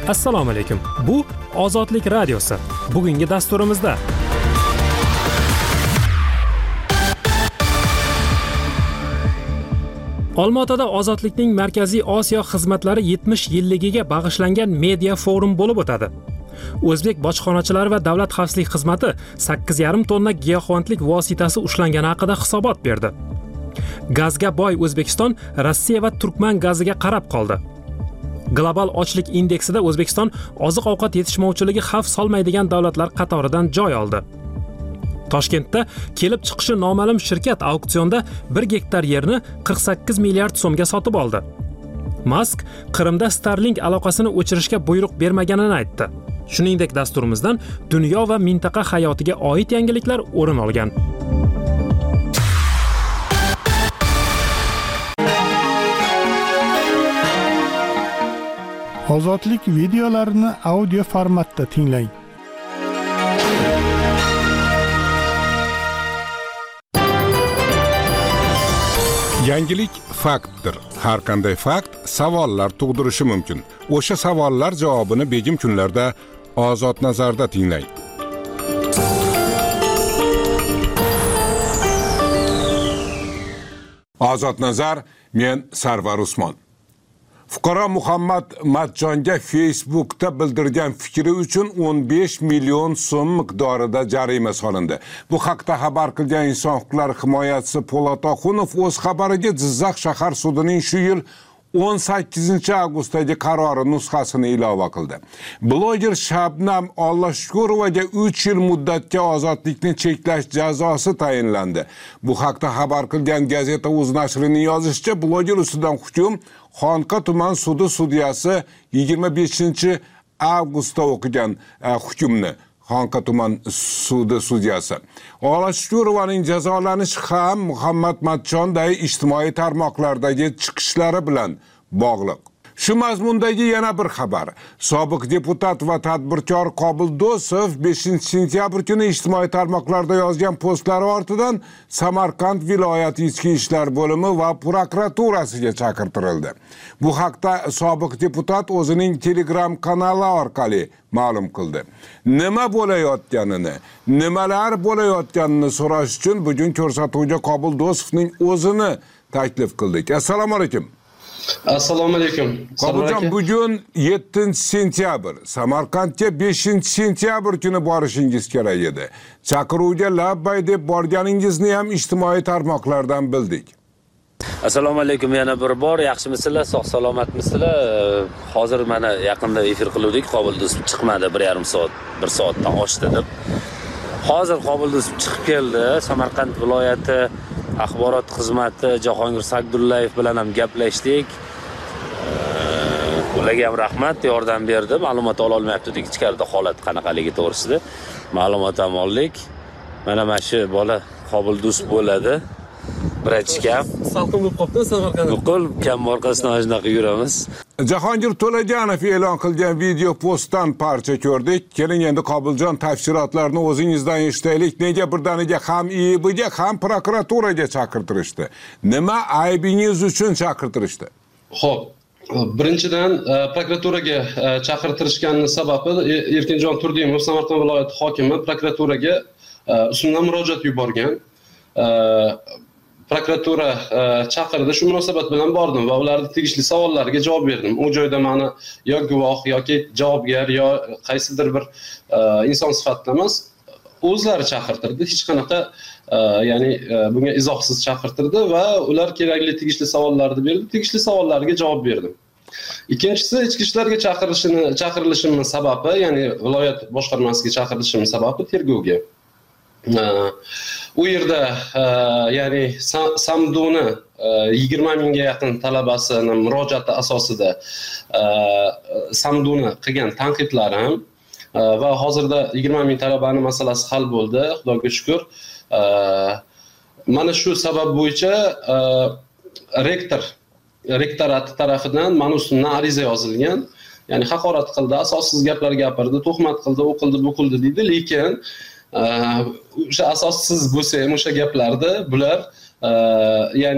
Assalomu alaykum. Bu Ozodlik radiosi. Bugungi dasturimizda Olmaotada Ozodlikning Markaziy Osiyo xizmatlari 70 yilligiga bag'ishlangan media forum bo'lib o'tadi. O'zbek bojxonachilari va Davlat xavfsizlik xizmati 8,5 tonna giyohvandlik vositasi ushlangani haqida hisobot berdi. Gazga boy O'zbekiston Rossiya va Turkman gaziga qarab qoldi. Global ochlik indeksida O'zbekiston oziq-ovqat yetishmovchiligi xavf solmaydigan davlatlar qatoridan joy oldi. Toshkentda kelib chiqishi noma'lum shirkat auksionda 1 gektar yerni 48 milliard so'mga sotib oldi. Musk Qrimda Starlink aloqasini o'chirishga buyruq bermaganini aytdi. Shuningdek, dasturimizdan dunyo va mintaqa hayotiga oid yangiliklar o'rin olgan. Ozodlik videolarini audio formatda tinglang. Yangilik faktdir. Har qanday fakt savollar tug'dirishi mumkin. O'sha savollar javobini begim kunlarda Ozod nazarda tinglang. Ozod nazar, men Sarvar Usmon. Fuqaro Muhammad Matjonga Facebookda bildirgan fikri uchun 15 million so'm miqdorida jarima solindi. Bu haqda xabar qilgan inson huquqlari himoyachisi Po'lat Oxunov o'z xabariga Jizzax shahar sudining shu yil 18 avgustdagi qarori nusxasini ilova qildi. Bloger Shabnam Ollashukurovaga 3 yil muddatga ozodlikni cheklash jazosi tayinlandi. Bu haqda xabar qilgan gazeta Uz nashrining yozishicha, bloger ustidan hukm Xonqa tuman sudi sudyasi 25 avgustda o'qigan hukmni. Xonqa tuman sudi sudyasi. Ollashukurovaning jazolanishi ham Muhammad Matjonday ijtimoiy tarmoqlardagi chiqishlari bilan bog'liq. Shu mazmundagi yana bir xabar. Sobiq deputat va tadbirkor Qobil Do'stov 5-sentyabr kuni ijtimoiy tarmoqlarda yozgan postlari ortidan Samarqand viloyat ichki ishlar bo'limi va prokuraturasiga chaqirtirildi. Bu haqda sobiq deputat o'zining Telegram kanali orqali ma'lum qildi. Nima bo'layotganini, nimalar bo'layotganini so'rash uchun bugun ko'rsatuvga Qobil Do'stovning o'zini taklif qildik. Assalomu alaykum. Assalomu alaykum. Qobiljon, bugun 7-sentyabr, Samarqandga 5-sentyabr kuni borishingiz kerak edi. Chaqiruvga labbay deb borganingizni ham ijtimoiy tarmoqlardan bildik. Assalomu alaykum yana bir bor. Yaxshimisizlar, sog' salomatmisizlar? Hozir mana yaqinda efir qildik, Qobil Do'stov chiqmadi 1,5 soat, 1 soatdan oshdi deb. Hozir Qobil Do'stov chiqib keldi. Samarqand viloyati axborot xizmati Jahongir Sagdullayev bilan ham gaplashdik. Ularga ham rahmat, yordam berdi. Ma'lumot ola olmayapti, ichkarida holat qanaqaligi to'g'risida ma'lumot ham oldik. Mana shu bola Qobil Do'stov bo'ladi. Birachkam salqin bo'lib qopti Samarqand. Nuqul kam orqasidan shunaqa yuramiz. Jahongir To'laganov e'lon qilgan video postdan parcha ko'rdik. Keling endi Qobiljon tafsilotlarni o'zingizdan eshitaylik. Nega birdaniga ham IIBga ham prokuraturaga chaqirtirishdi? Nima aybingiz uchun chaqirtirishdi? Xo'p, birinchidan prokuraturaga chaqirtirishganning sababi Erkinjon Turdimov, Samarqand viloyati hokimi prokuraturaga ustidan murojaat yuborgan. Prokuratura chaqirdi, shu munosabat bilan bordim va ularning tegishli savollariga javob berdim. U joyda meni yo guvoh yoki javobgar yo qaysidir bir inson sifatida emas, o'zlari chaqirtirdi. Hech qanaqa ya'ni bunga izohsiz chaqirtirdi va ular kerakli tegishli savollarni berdi. Tegishli savollarga javob berdim. Ikkinchisi, ichki ishlarga chaqirilishimning sababi, ya'ni viloyat boshqarmasiga chaqirilishimning sababi tergovga. U yerda ya'ni Samduni 20 mingga yaqin talabasini murojaati asosida Samduni qilgan tanqidlarim va hozirda 20 ming talabani masalasi hal bo'ldi, Xudoga shukr. Mana shu sabab bo'yicha rektorat tarafidan mana ustidan ariza yozilgan. Ya'ni haqorat qildi, asossiz gaplar gapirdi, tuhmat qildi, u qildi, bu qildi deydi, lekin o'sha asossiz bo'lsa ham o'sha gaplarda bular ya'ni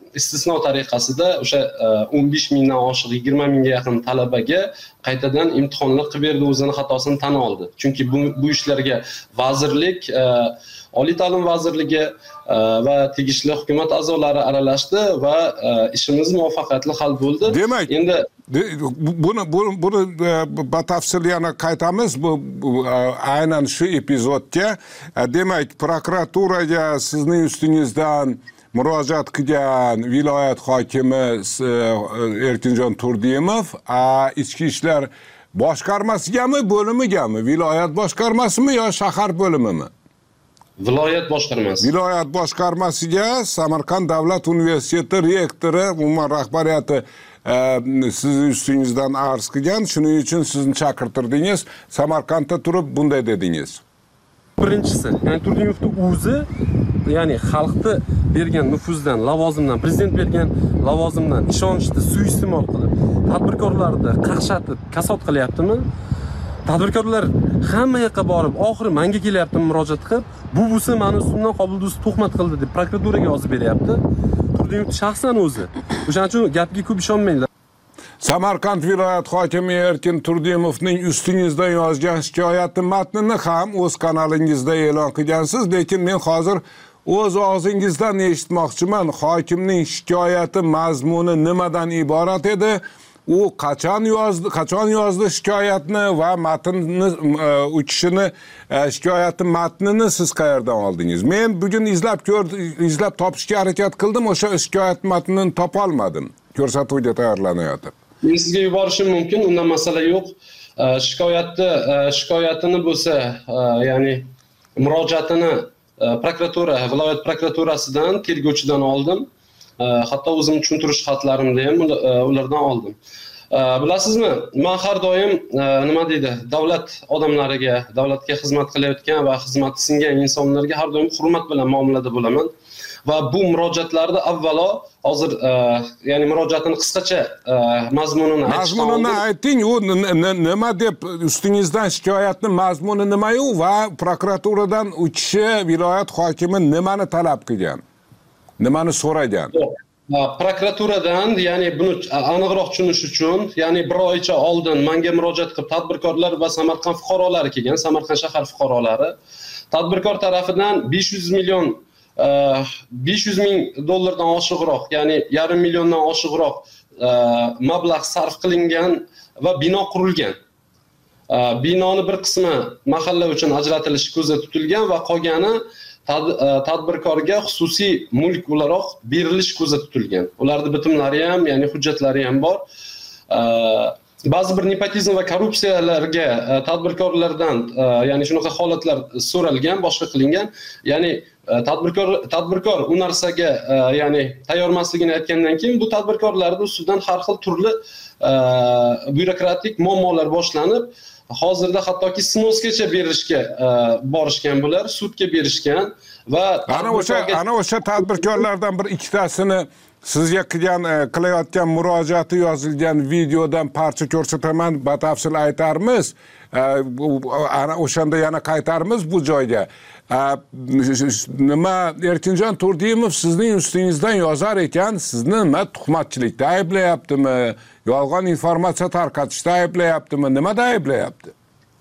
istisno tariqasida o'sha 15 mingdan oshiq 20 mingga yaqin talabaga qaytadan imtihonlar qilib berdi, o'zini xatosini tan oldi. Chunki bu ishlarga vazirlik, Oliy ta'lim vazirligi va tegishli hukumat a'zolari aralashdi va ishimiz muvaffaqiyatli hal bo'ldi. Demak, endi buni batafsil yana qaytamiz bu aynan shu epizodga. Demak, prokuraturaga sizning ustingizdan murojaat qilgan viloyat hokimi Erkinjon Turdimov ichki ishlar boshqarmasigami, bo'limigami? Viloyat boshqarmasimi yo shahar bo'limimi? Viloyat boshqarmasi. Viloyat boshqarmasiga Samarqand davlat universiteti rektori, umuman rahbariyati sizni ustingizdan arz qilgan, shuning uchun sizni chaqirtirdingiz, Samarqandda turib bunday dedingiz. Birinchisi, ya'ni Turdimovning o'zi, ya'ni xalqni bergan nufuzdan, lavozimdan, prezident bergan lavozimdan ishonchni suiiste'mol qilib, tadbirkorlarni qaqshatib, kasod qilyaptimi? Tadbirkorlar hamma yoqqa borib, oxiri menga kelyaptimi murojaat qilib, bu bo'lsa meni ustimdan Qobuldus tuhmat qildi deb prokuraturaga yozib beryapti. Turdimov shaxsan o'zi. O'shaning uchun gapga ko'p ishonmanglar. Samarqand viloyat hokimi Erkin Turdimovning ustingizdan yozgan shikoyati matnini ham o'z kanalingizda e'lon qilgansiz, lekin men hozir o'z og'zingizdan eshitmoqchiman. Hokimning shikoyati mazmuni nimadan iborat edi? U qachon yozdi shikoyatni va matnni u kishini shikoyati matnini siz qayerdan oldingiz? Men bugun izlab topishga harakat qildim, o'sha shikoyat matnini topa olmadim. Ko'rsatuvga tayyorlanayotib. Men sizga yuborishim mumkin, undan masala yo'q. Shikoyatini bo'lsa, ya'ni murojaatini prokuratura, viloyat prokuraturasidan, tergovchidan oldim. Hatto o'zim tushuntirish xatlarimda ham ulardan oldim. Bilasizmi, men har doim nima deydi, davlat odamlariga, davlatga xizmat qilayotgan va xizmati singan insonlarga har doim hurmat bilan muomalada bo'laman. Va bu murojaatlarda avvalo hozir ya'ni murojaatini qisqacha mazmunini ayting, u nima deb ustingizdan shikoyatni mazmuni nima-yu va prokuraturadan u kishi viloyat hokimi nimani talab qilgan? Nimani so'ragan? Prokuraturadan, ya'ni buni aniqroq tushunish uchun, ya'ni bir oycha oldin menga murojaat qilib tadbirkorlar va Samarqand fuqarolari kelgan, Samarqand shahar fuqarolari. Tadbirkor tarafidan 500 ming dollardan oshiqroq, ya'ni yarim milliondan oshiqroq mablag' sarf qilingan va bino qurilgan. Binoni bir qismi mahalla uchun ajratilishi ko'zda tutilgan va qolgani tadbirkorga xususiy mulk o'laroq berilish ko'zda tutilgan. Ularning bitimlari ham, ya'ni hujjatlari ham bor. Ba'zi bir nepotizm va korrupsiyalarga tadbirkorlardan, ya'ni shunaqa holatlar so'ralgan, boshqa qilingan. Ya'ni tadbirkor u narsaga, ya'ni tayyormasligini aytgandan keyin bu tadbirkorlarning ustidan har xil turli byurokratik muammolar boshlanib, hozirda hattoki snosgacha berishga borishgan bular, sudga berishgan va ana o'sha tadbirkorlardan bir ikkitasini sizga qilayotgan murojaati yozilgan videodan parcha ko'rsataman, batafsil aytarmiz. Ana o'shanda yana qaytarmiz bu joyga. Nima Erkinjon Turdimov sizning ustingizdan yozar ekan, sizni nima tuhmatchilikda ayblayaptimi? Yolg'on informatsiya tarqatishda ayblayaptimi? Nimada ayblayapti?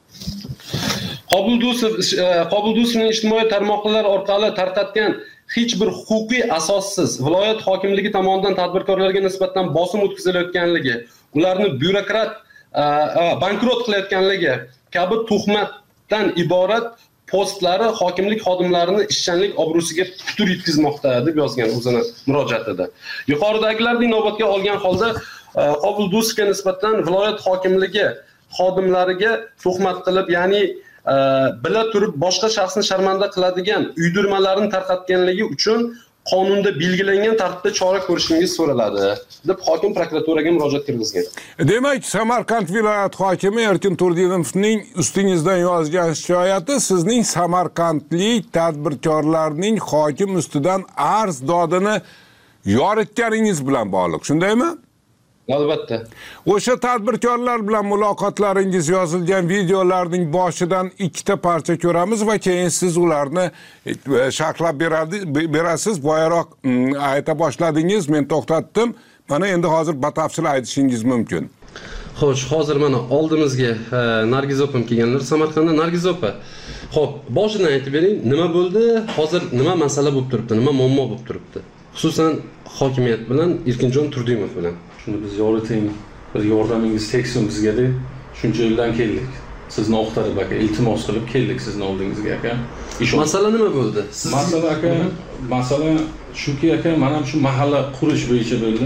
Qobuldusovning ijtimoiy tarmoqlar orqali tarqatgan hech bir huquqiy asossiz viloyat hokimligi tomonidan tadbirkorlarga nisbatan bosim o'tkazilayotganligi, ularni byurokrat bankrot qilayotganligi kabi tuhmatdan iborat postlari hokimlik xodimlarini ishchanlik obro'siga putur yetkazmoqda deb yozgan o'zini murojaatida. Yuqoridagilarni inobatga olgan holda Qobuldusovga nisbatan viloyat hokimligi xodimlariga tuhmat qilib, ya'ni bila turib boshqa shaxsni sharmanda qiladigan uydirmalarni tarqatganligi uchun qonunda belgilangan tartibda chora ko'rishingiz so'raladi deb hokim prokuraturaga murojaat kirgizgan. Demak, Samarqand viloyat hokimi Erkin Turdimovning ustingizdan yozgan shikoyati sizning samarqandlik tadbirkorlarning hokim ustidan arz dodini yoritganingiz bilan bog'liq, shundaymi? Albatta. O'sha tadbirkorlar bilan muloqotlaringiz yozilgan videolarning boshidan ikkita parcha ko'ramiz va keyin siz ularni sharhlab berasiz. Boyaroq ayta boshladingiz, men to'xtatdim. Mana endi hozir batafsil aytishingiz mumkin. Xo'sh, hozir mana oldimizga Nargiz opam kelganlar Samarqandda. Nargiz opa, xo'p, boshidan aytib bering, nima bo'ldi? Hozir nima masala bo'lib turibdi? Nima muammo bo'lib turibdi? Xususan hokimiyat bilan Erkinjon Turdimov bilan. Shuni biz yoriting, bir yordamingiz tegsin bizga deb shuncha yildan keldik. Sizni oqtarib aka, iltimos qilib keldik sizni oldingizga aka. Masala nima bo'ldi? Masala aka, masala shuki aka, mana ham shu mahalla qurish bo'yicha bo'ldi.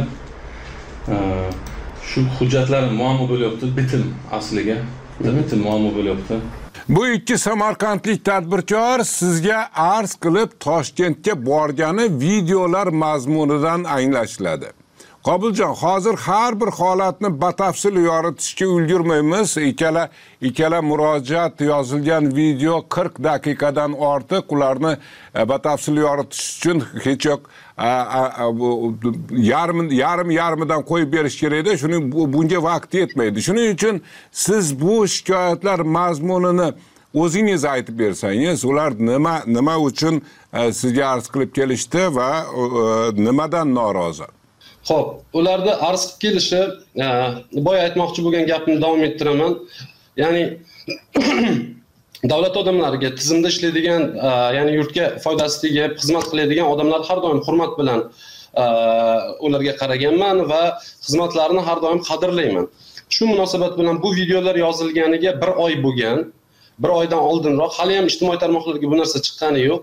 Shu hujjatlarim muammo bo'lyapti, bitim asliga. Bitim muammo bo'lyapti. Bu ikki samarqandlik tadbirkor sizga arz qilib Toshkentga borgani videolar mazmunidan anglashiladi. Qobiljon, hozir har bir holatni batafsil yoritishga ulgurmaymiz. Ikkala murojaat yozilgan video 40 daqiqadan ortiq, ularni batafsil yoritish uchun hech yo'q yarmidan qo'yib berish kerak-da, shuning bunga vaqt yetmaydi. Shuning uchun siz bu shikoyatlar mazmunini o'zingiz aytib bersangiz, ular nima uchun sizga arz qilib kelishdi va nimadan norozi? Xo'p, ularda arz qilib kelishi, boya aytmoqchi bo'lgan gapni davom ettiraman. Ya'ni davlat odamlariga, tizimda ishlaydigan, ya'ni yurtga foydasi tegib xizmat qiladigan odamlar har doim hurmat bilan ularga qaraganman va xizmatlarini har doim qadrlayman. Shu munosabat bilan bu videolar yozilganiga 1 oy bo'lgan. 1 oydan oldinroq, hali ham ijtimoiy tarmoqlarga bu narsa chiqqani yo'q.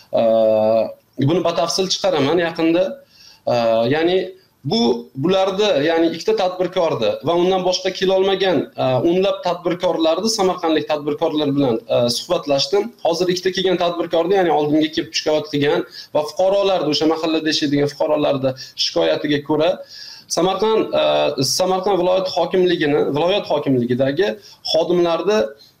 Buni batafsil chiqaraman yaqinda. Ya'ni bularni, ya'ni ikkita tadbirkordi va undan boshqa kela olmagan o'nlab tadbirkorlarni, samarqandlik tadbirkorlar bilan suhbatlashdim. Hozir ikkita kelgan tadbirkorni, ya'ni oldimga kelib shikoyat qilgan va fuqarolarni, o'sha mahallada yashaydigan fuqarolarni shikoyatiga ko'ra Samarqand viloyat hokimligidagi xodimlarni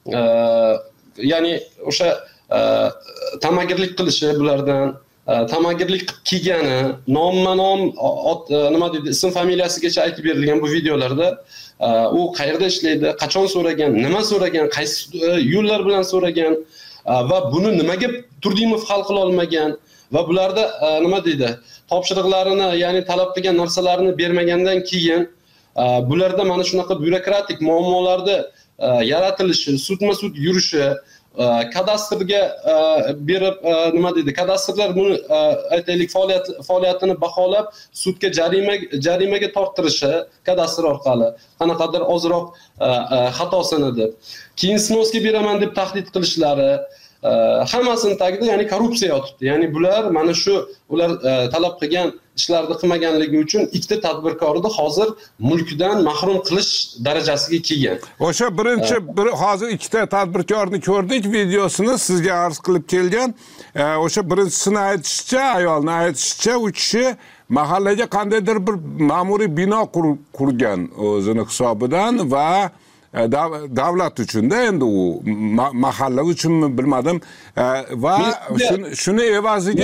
ya'ni o'sha tamagirlik qilishi, bulardan tamagirlik kelgani, nomma-nom nima deydi, ism familiyasigacha aytib berilgan bu videolarda u qayerda ishlaydi, qachon so'ragan, nima so'ragan, qaysi yo'llar bilan so'ragan va buni nimaga Turdimov hal qila olmagan va bularda nima deydi, topshiriqlarini, ya'ni talab qilgan narsalarini bermagandan keyin bularda mana shunaqa byurokratik muammolarni yaratilishi, sudma-sud yurishi, kadastrga berib nima deydi, kadastrlar buni aytaylik faoliyatini baholab sudga jarimaga torttirishi kadastr orqali qanaqadir ozroq xatosini deb, keyin snosga beraman deb tahdid qilishlari, hammasini tagida ya'ni korrupsiya yotibdi. Ya'ni bular mana shu ular talab qilgan ishlarni qilmaganligi uchun ikkita tadbirkorni hozir mulkidan mahrum qilish darajasiga kelgan. O'sha hozir ikkita tadbirkorni ko'rdik, videosini sizga arz qilib kelgan. O'sha birinchisini ayolni aytishicha, u kishi mahallaga qandaydir bir ma'muriy bino qurgan o'zini hisobidan va davlat uchun-da, endi u mahalla uchunmi bilmadim, va shuni evaziga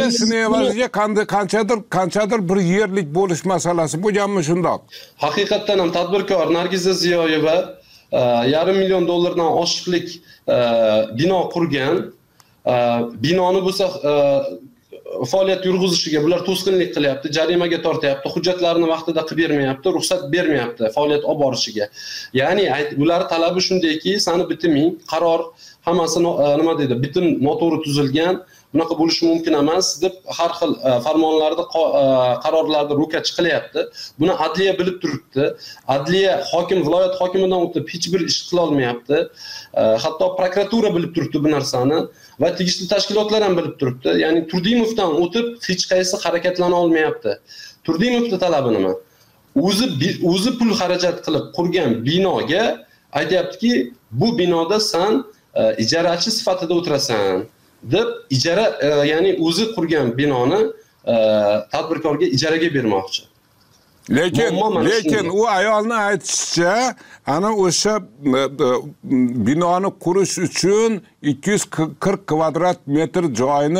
qanchadir bir yerlik bo'lish masalasi bo'lganmi shundoq? Haqiqatdan ham tadbirkor Nargiza Ziyoyeva $500 000 dan oshiqlik bino qurgan. Binoni bo'lsa faoliyat yurg'izishiga bular to'sqinlik qilyapti, jarimaga tortyapti, hujjatlarini vaqtida qilib bermayapti, ruxsat bermayapti faoliyat olib borishiga. Ya'ni ular talabi shundayki, seni bitiming, qaror hammasi nima deydi, bitim noto'g'ri tuzilgan, bunaqa bo'lishi mumkin emas deb har xil farmonlarda, qarorlarda ro'kach qilyapti. Buni adliya bilib turibdi. Adliya viloyat hokimidan o'tib hech bir ish qila olmayapti. Hatto prokuratura bilib turibdi bu narsani va tegishli tashkilotlar ham bilib turibdi. Ya'ni Turdimovdan o'tib hech qaysi harakatlana olmayapti. Turdimovning talabi nima? O'zi pul xarajat qilib qurgan binoga aytayaptiki, bu binoda sen ijarachi sifatida o'tirasan deb ijara, ya'ni o'zi qurgan binoni tadbirkorga ijaraga bermoqchi. Lekin u ayolni aytishicha, ana o'sha binoni qurish uchun 240 kvadrat metr joyni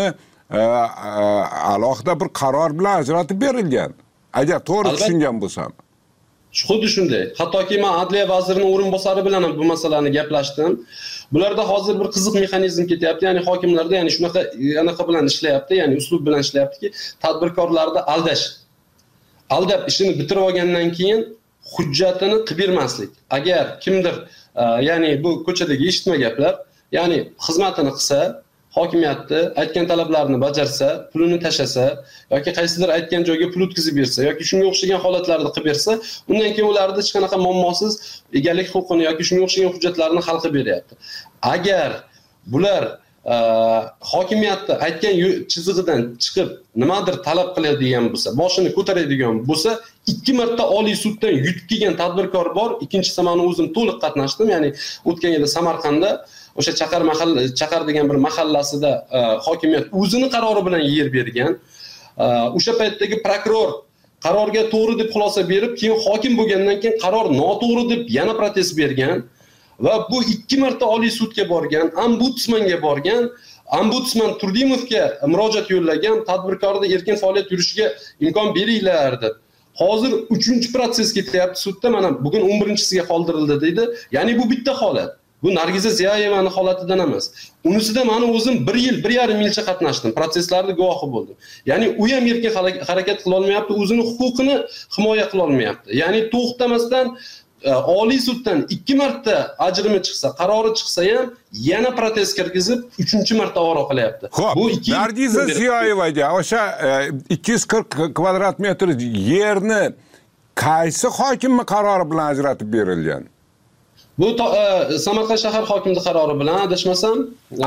alohida bir qaror bilan ajratib berilgan. Agar to'g'ri tushungan bo'lsam. Xuddi shunday. Hattoki men Adliya vazirining o'rinbosari bilan ham bu masalani gaplashdim. Bularda hozir bir qiziq mexanizm ketyapti, ya'ni hokimlarda, ya'ni shunaqa bilan ishlayapti, ya'ni uslub bilan ishlayaptiki, tadbirkorlarni aldab ishini bitirib olgandan keyin hujjatini qilib bermaslik. Agar kimdir, ya'ni bu ko'chadagi eshitma gaplar, ya'ni xizmatini qilsa, hokimiyatni aytgan talablarni bajarsa, pulini tashasa yoki qaysidir aytgan joyga pul o'tkazib bersa yoki shunga o'xshagan holatlarni qilib bersa, undan keyin ularni hech qanaqa muammosiz egalik huquqini yoki shunga o'xshagan hujjatlarni hal qilib beryapti. Agar bular hokimiyatni aytgan chizig'idan chiqib nimadir talab qiladigan bo'lsa, boshini ko'taradigan bo'lsa, 2 marta Oliy suddan yutib kelgan tadbirkor bor. Ikkinchisi men o'zim to'liq qatnashdim, ya'ni o'tgan yili Samarqandda o'sha Chaqar degan bir mahallasida hokimiyat o'zini qarori bilan yer bergan. O'sha paytdagi prokuror qarorga to'g'ri deb xulosa berib, keyin hokim bo'lgandan keyin qaror noto'g'ri deb yana protest bergan va bu 2 marta Oliy sudga borgan, ombudsmanga borgan. Ombudsman Turdimovga murojaat yo'llagan, tadbirkorda erkin faoliyat yurishiga imkon beringlar deb. Hozir 3-protsess ketyapti sudda, mana bugun 11-siga qoldirildi deydi. Ya'ni bu bitta holat. Bu Nargiza Ziyoyevaning holatidan emas. Unisida men o'zim 1 yil, 1,5 yilcha qatnashdim, proseslarda guvohi bo'ldim. Ya'ni u ham erkin harakat qila olmayapti, o'zini huquqini himoya qila olmayapti. Ya'ni to'xtamasdan Oliy suddan 2 marta ajrimi chiqsa, qarori chiqsa ham yana protest kirgizib 3-marta oro qilyapti. Bu Nargiza Ziyoyevaga o'sha 240 kvadrat metr yerni qaysi hokimning qarori bilan ajratib berilgan? Bu Samarqand shahar hokimiyati qarori bilan adashmasam,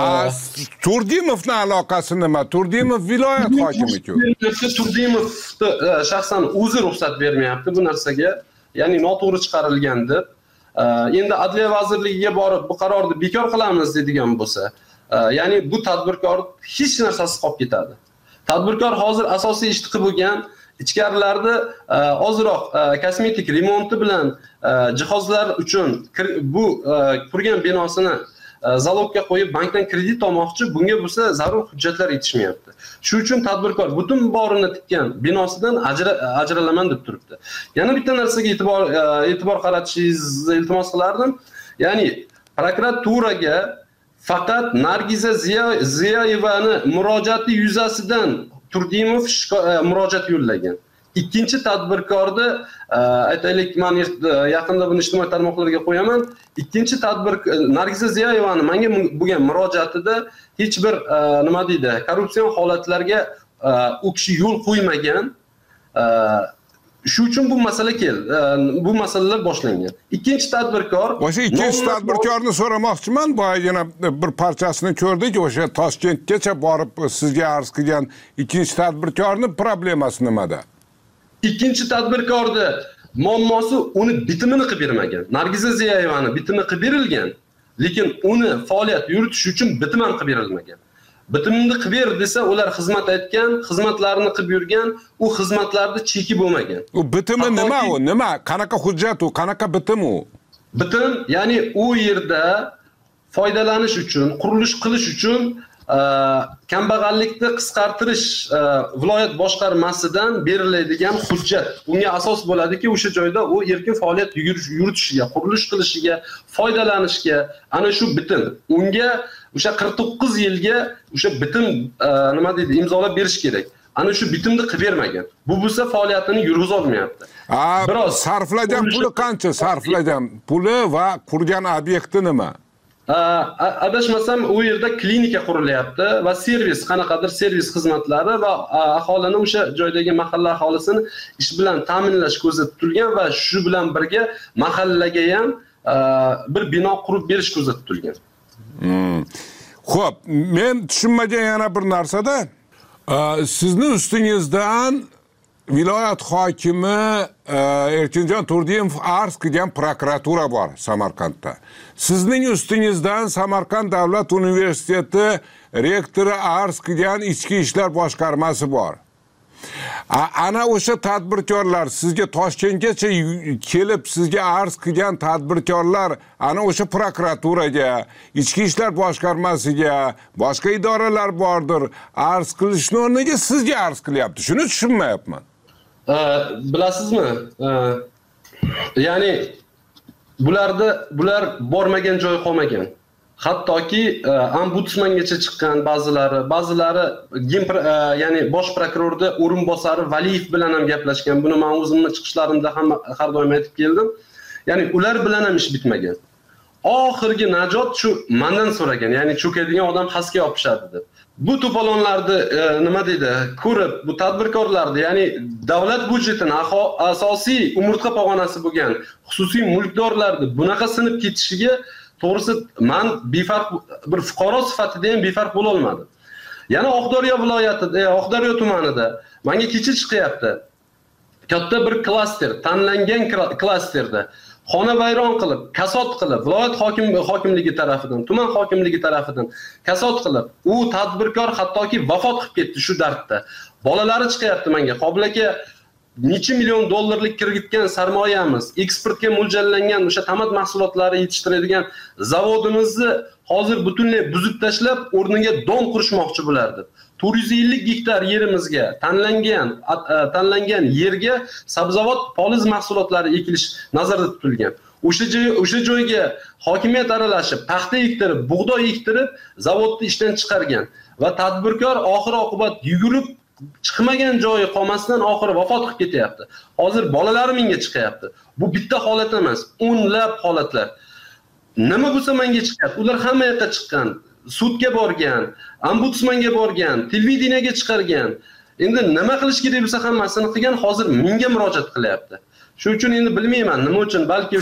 Turdimovning aloqasi nima? Turdimov viloyat hokimi-ku. Turdimov shaxsan o'zi ruxsat bermayapti bu narsaga. Ya'ni noto'g'ri chiqarilgan deb. Endi Adliya vazirligiga borib bu qarorni bekor qilamiz deydigan bo'lsa, ya'ni bu tadbirkor hech narsasiz qolib ketadi. Tadbirkor hozir asosiy ishni qilib bo'lgan, ichkarilarda ozroq kosmetik remonti bilan jihozlar uchun bu qurgan binosini zalogga qo'yib bankdan kredit olmoqchi, bunga bo'lsa zarur hujjatlar yetishmayapti. Shu uchun tadbirkor butun borini tikkan binosidan ajralaman deb turibdi. Yana bitta narsaga e'tibor qaratishingizni iltimos qilardim. Ya'ni prokuraturaga faqat Nargiza Ziyoyevani murojaati yuzasidan Turdimov murojaat yo'llagan. Ikkinchi tadbirkorni aytaylik, men yaqinda buni ijtimoiy tarmoqlarga qo'yaman. Ikkinchi Nargiza Ziyoyevani menga bo'lgan murojaatida hech bir nima deydi, korrupsion holatlarga u kishi yo'l qo'ymagan. Shu uchun bu masala bu masalalar boshlangan. Ikkinchi tadbirkor, o'sha ikkinchi tadbirkorni so'ramoqchiman. Boyagina bir parchasini ko'rdik, o'sha Toshkentgacha borib sizga arz qilgan ikkinchi tadbirkorning problemasi nimada? Ikkinchi tadbirkorda muammosi uni bitimini qilib bermagan. Nargiza Ziyoyevani bitimi qilib berilgan, lekin uni faoliyat yuritish uchun bitim ham qilib berilmagan. Bitimni qilib ber desa, ular xizmat aytgan, xizmatlarini qilib yurgan, u xizmatlarda cheki bo'lmagan. U bitimi nima u? Nima? Qanaqa hujjat u? Qanaqa bitim u? Bitim, ya'ni u yerda foydalanish uchun, qurilish qilish uchun kambag'allikni qisqartirish viloyat boshqarmasidan beriladigan hujjat. Unga asos bo'ladiki, o'sha joyda u erkin faoliyat yuritishiga, qurilish qilishiga, foydalanishga ana shu bitim. Unga o'sha 49 yilga o'sha bitim nima deydi, imzolab berish kerak. Ana shu bitimni qilib bermagan. Bu bo'lsa faoliyatini yurg'iza olmayapti. Biroz sarflagan puli qancha? Sarflagan puli va qurgan obyekti nima? Adashmasam u yerda klinika qurilyapti va servis, qanaqadir servis xizmatlari va aholini o'sha joydagi mahalla aholisini ish bilan ta'minlash ko'zda tutilgan va shu bilan birga mahallaga ham bir bino qurib berish ko'zda tutilgan. Xo'p, men tushunmagan yana bir narsada, sizni ustingizdan viloyat hokimi Erkinjon Turdimov arz qilgan prokuratura bor Samarqandda. Sizning ustingizdan Samarqand davlat universiteti rektori arz qilgan ichki ishlar boshqarmasi bor. Ana o'sha tadbirkorlar sizga Toshkentgacha kelib sizga arz qilgan tadbirkorlar ana o'sha prokuraturaga, ichki ishlar boshqarmasiga, boshqa idoralar bordir, arz qilishni o'rniga sizga arz qilyapti. Shuni tushunmayapman. Bilasizmi? Ya'ni bular bormagan joy qolmagan. Hattoki ombudsmangacha chiqqan ba'zilari ya'ni bosh prokurorda o'rinbosari Valiyev bilan ham gaplashgan. Buni men o'zimning chiqishlarimda ham har doim aytib keldim. Ya'ni ular bilan ham ish bitmagan. Oxirgi najot shu mendan so'ragan. Ya'ni cho'kadigan odam xasga yopishadi deb. Bu to'polonlarni nima deydi? Ko'rib, bu tadbirkorlarni, ya'ni davlat byudjetining asosiy umurtqa pog'onasi bo'lgan xususiy mulkdorlarni bunaqa sinib ketishiga to'g'risi men befarq bir fuqaro sifatida ham befarq bo'la olmadim. Yana Oqdaryo viloyatida, Oqdaryo tumanida menga kecha chiqyapti. Katta bir klaster, tanlangan klasterda xonavayron qilib, kasod qilib, viloyat hokimligi tarafidan, tuman hokimligi tarafidan kasod qilib, u tadbirkor hattoki vafot qilib ketdi shu dardda. Bolalari chiqyapti menga. Qobil aka, necha million dollarlik kiritgan sarmoyamiz, eksportga mo'ljallangan o'sha tamat mahsulotlari yetishtiradigan zavodimizni hozir butunlay buzib tashlab, o'rniga don qurishmoqchi bo'lardi. 450 gektar yerimizga tanlangan yerga sabzavot, poliz mahsulotlari ekilish nazarda tutilgan. O'sha joyga hokimiyat aralashib, paxta ektirib, bug'doy ektirib, zavodni ishdan chiqargan va tadbirkor oxir-oqibat yugurib chiqmagan joyi qolmasdan oxiri vafot qilib ketyapti. Hozir bolalari menga chiqyapti. Bu bitta holat emas, o'nlab holatlar. Nima bo'lsa menga chiqyapti. Ular hamma yoqqa chiqqan, sudga borgan, ombudsmanga borgan, televideniyaga chiqargan. Endi nima qilish kerak bo'lsa hammasini qilgan, hozir menga murojaat qilyapti. Shuning uchun endi bilmayman nima uchun, balki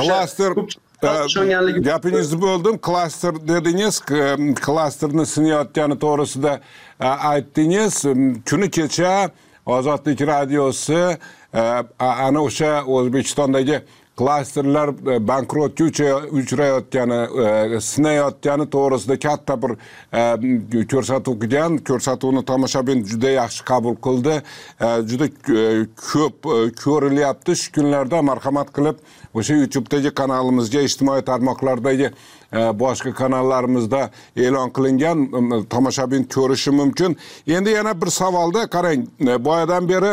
o'sha gapingizni bo'ldim. Klaster dedingiz, klasterni sinayotgani to'g'risida aytdingiz. Kuni kecha Ozodlik radiosi ana o'sha O'zbekistondagi klasterlar bankrotga uchrayotgani, sinayotgani to'g'risida katta bir ko'rsatuv qilgan. Ko'rsatuvni tomoshabin juda yaxshi qabul qildi. Juda ko'p ko'rilyapti shu kunlarda. Marhamat qilib o'sha YouTube'dagi kanalimizga, ijtimoiy tarmoqlardagi boshqa kanallarimizda e'lon qilingan, tomoshabin ko'rishi mumkin. Endi yana bir savolda qarang, boyadan beri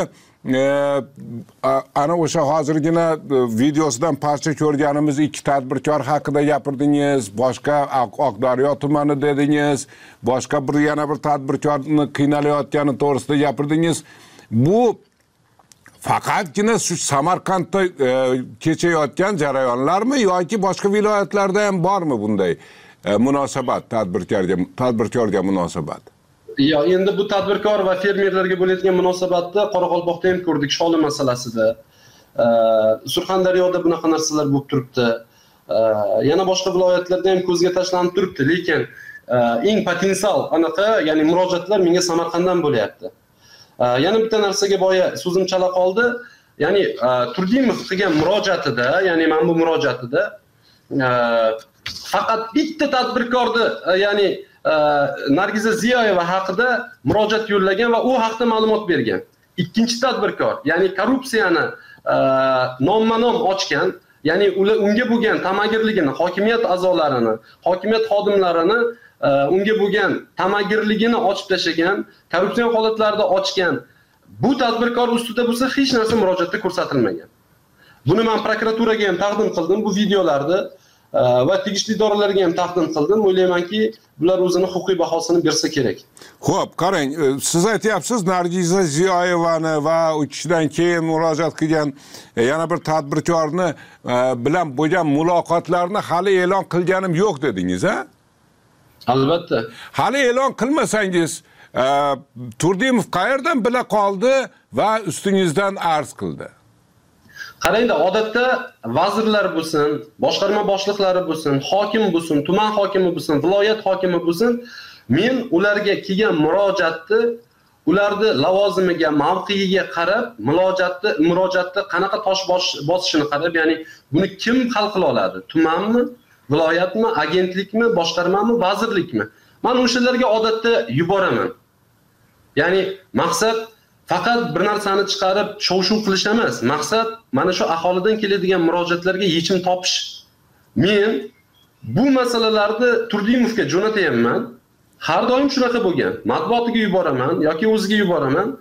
ana o'sha hozirgina videosidan parcha ko'rganimiz ikki tadbirkor haqida gapirdingiz, boshqa Oqdaryo tumani dedingiz, boshqa yana bir tadbirkorni qiynalayotgani to'g'risida gapirdingiz. Bu faqatgina shu Samarqandda kechayotgan jarayonlarmi yoki boshqa viloyatlarda ham bormi bunday munosabat, tadbirkorga munosabat? Ya, endi bu tadbirkor va fermerlarga bo'ladigan munosabatni Qoraqalpoqda ham ko'rdik, Sholi masalasida. Surxondaryoda bunaqa narsalar bo'lib turibdi. Yana boshqa viloyatlarda ham ko'zga tashlanib turibdi, lekin eng potensial anaqa, ya'ni murojaatlar menga Samarqanddan bo'lyapti. Yana bitta narsaga boya so'zim chala qoldi. Ya'ni Turdimov qilgan murojaatida, ya'ni men bu murojaatida faqat bitta tadbirkorni, ya'ni Nargiza Ziyoyeva haqida murojaat yo'llagan va u haqida ma'lumot bergan. Ikkinchi tadbirkor, ya'ni korrupsiyani nomma-nom ochgan, ya'ni unga bo'lgan tamagirligini, hokimiyat a'zolarini, hokimiyat xodimlarini unga bo'lgan tamagirligini ochib tashlagan, korrupsion holatlarda ochgan. Bu tadbirkor ustida bo'lsa hech narsa murojaatda ko'rsatilmagan. Buni men prokuraturaga ham taqdim qildim, bu videolarni va tegishli idoralarga ham taqdim qildim. O'ylaymanki, bular o'zini huquqiy bahosini bersa kerak. Xo'p, qarang, siz aytyapsiz Nargiza Ziyoyevani va u kishidan keyin murojaat qilgan yana bir tadbirkorni bilan bo'lgan muloqotlarni hali e'lon qilganim yo'q dedingiz, ha? Albatta. Hali e'lon qilmasangiz, Turdimov qayerdan bila qoldi va ustingizdan arz qildi? Qarangda, odatda vazirlar bo'lsin, boshqarma boshliqlari bo'lsin, hokim bo'lsin, tuman hokimi bo'lsin, viloyat hokimi bo'lsin, men ularga kelgan murojaatni, ularni lavozimiga, mavqeiga qarab, murojaatni qanaqa tosh bosishini qarab, ya'ni buni kim hal qila oladi? Tumanmi, viloyatmi, agentlikmi, boshqarmami, vazirlikmi? Men o'shalarga odatda yuboraman. Ya'ni maqsad faqat bir narsani chiqarib shov-shuv qilish emas. Maqsad mana shu aholidan keladigan murojaatlarga yechim topish. Men bu masalalarni Turdimovga jo'nataman. Har doim shunaqa bo'lgan. Matbuotiga yuboraman yoki o'ziga yuboraman.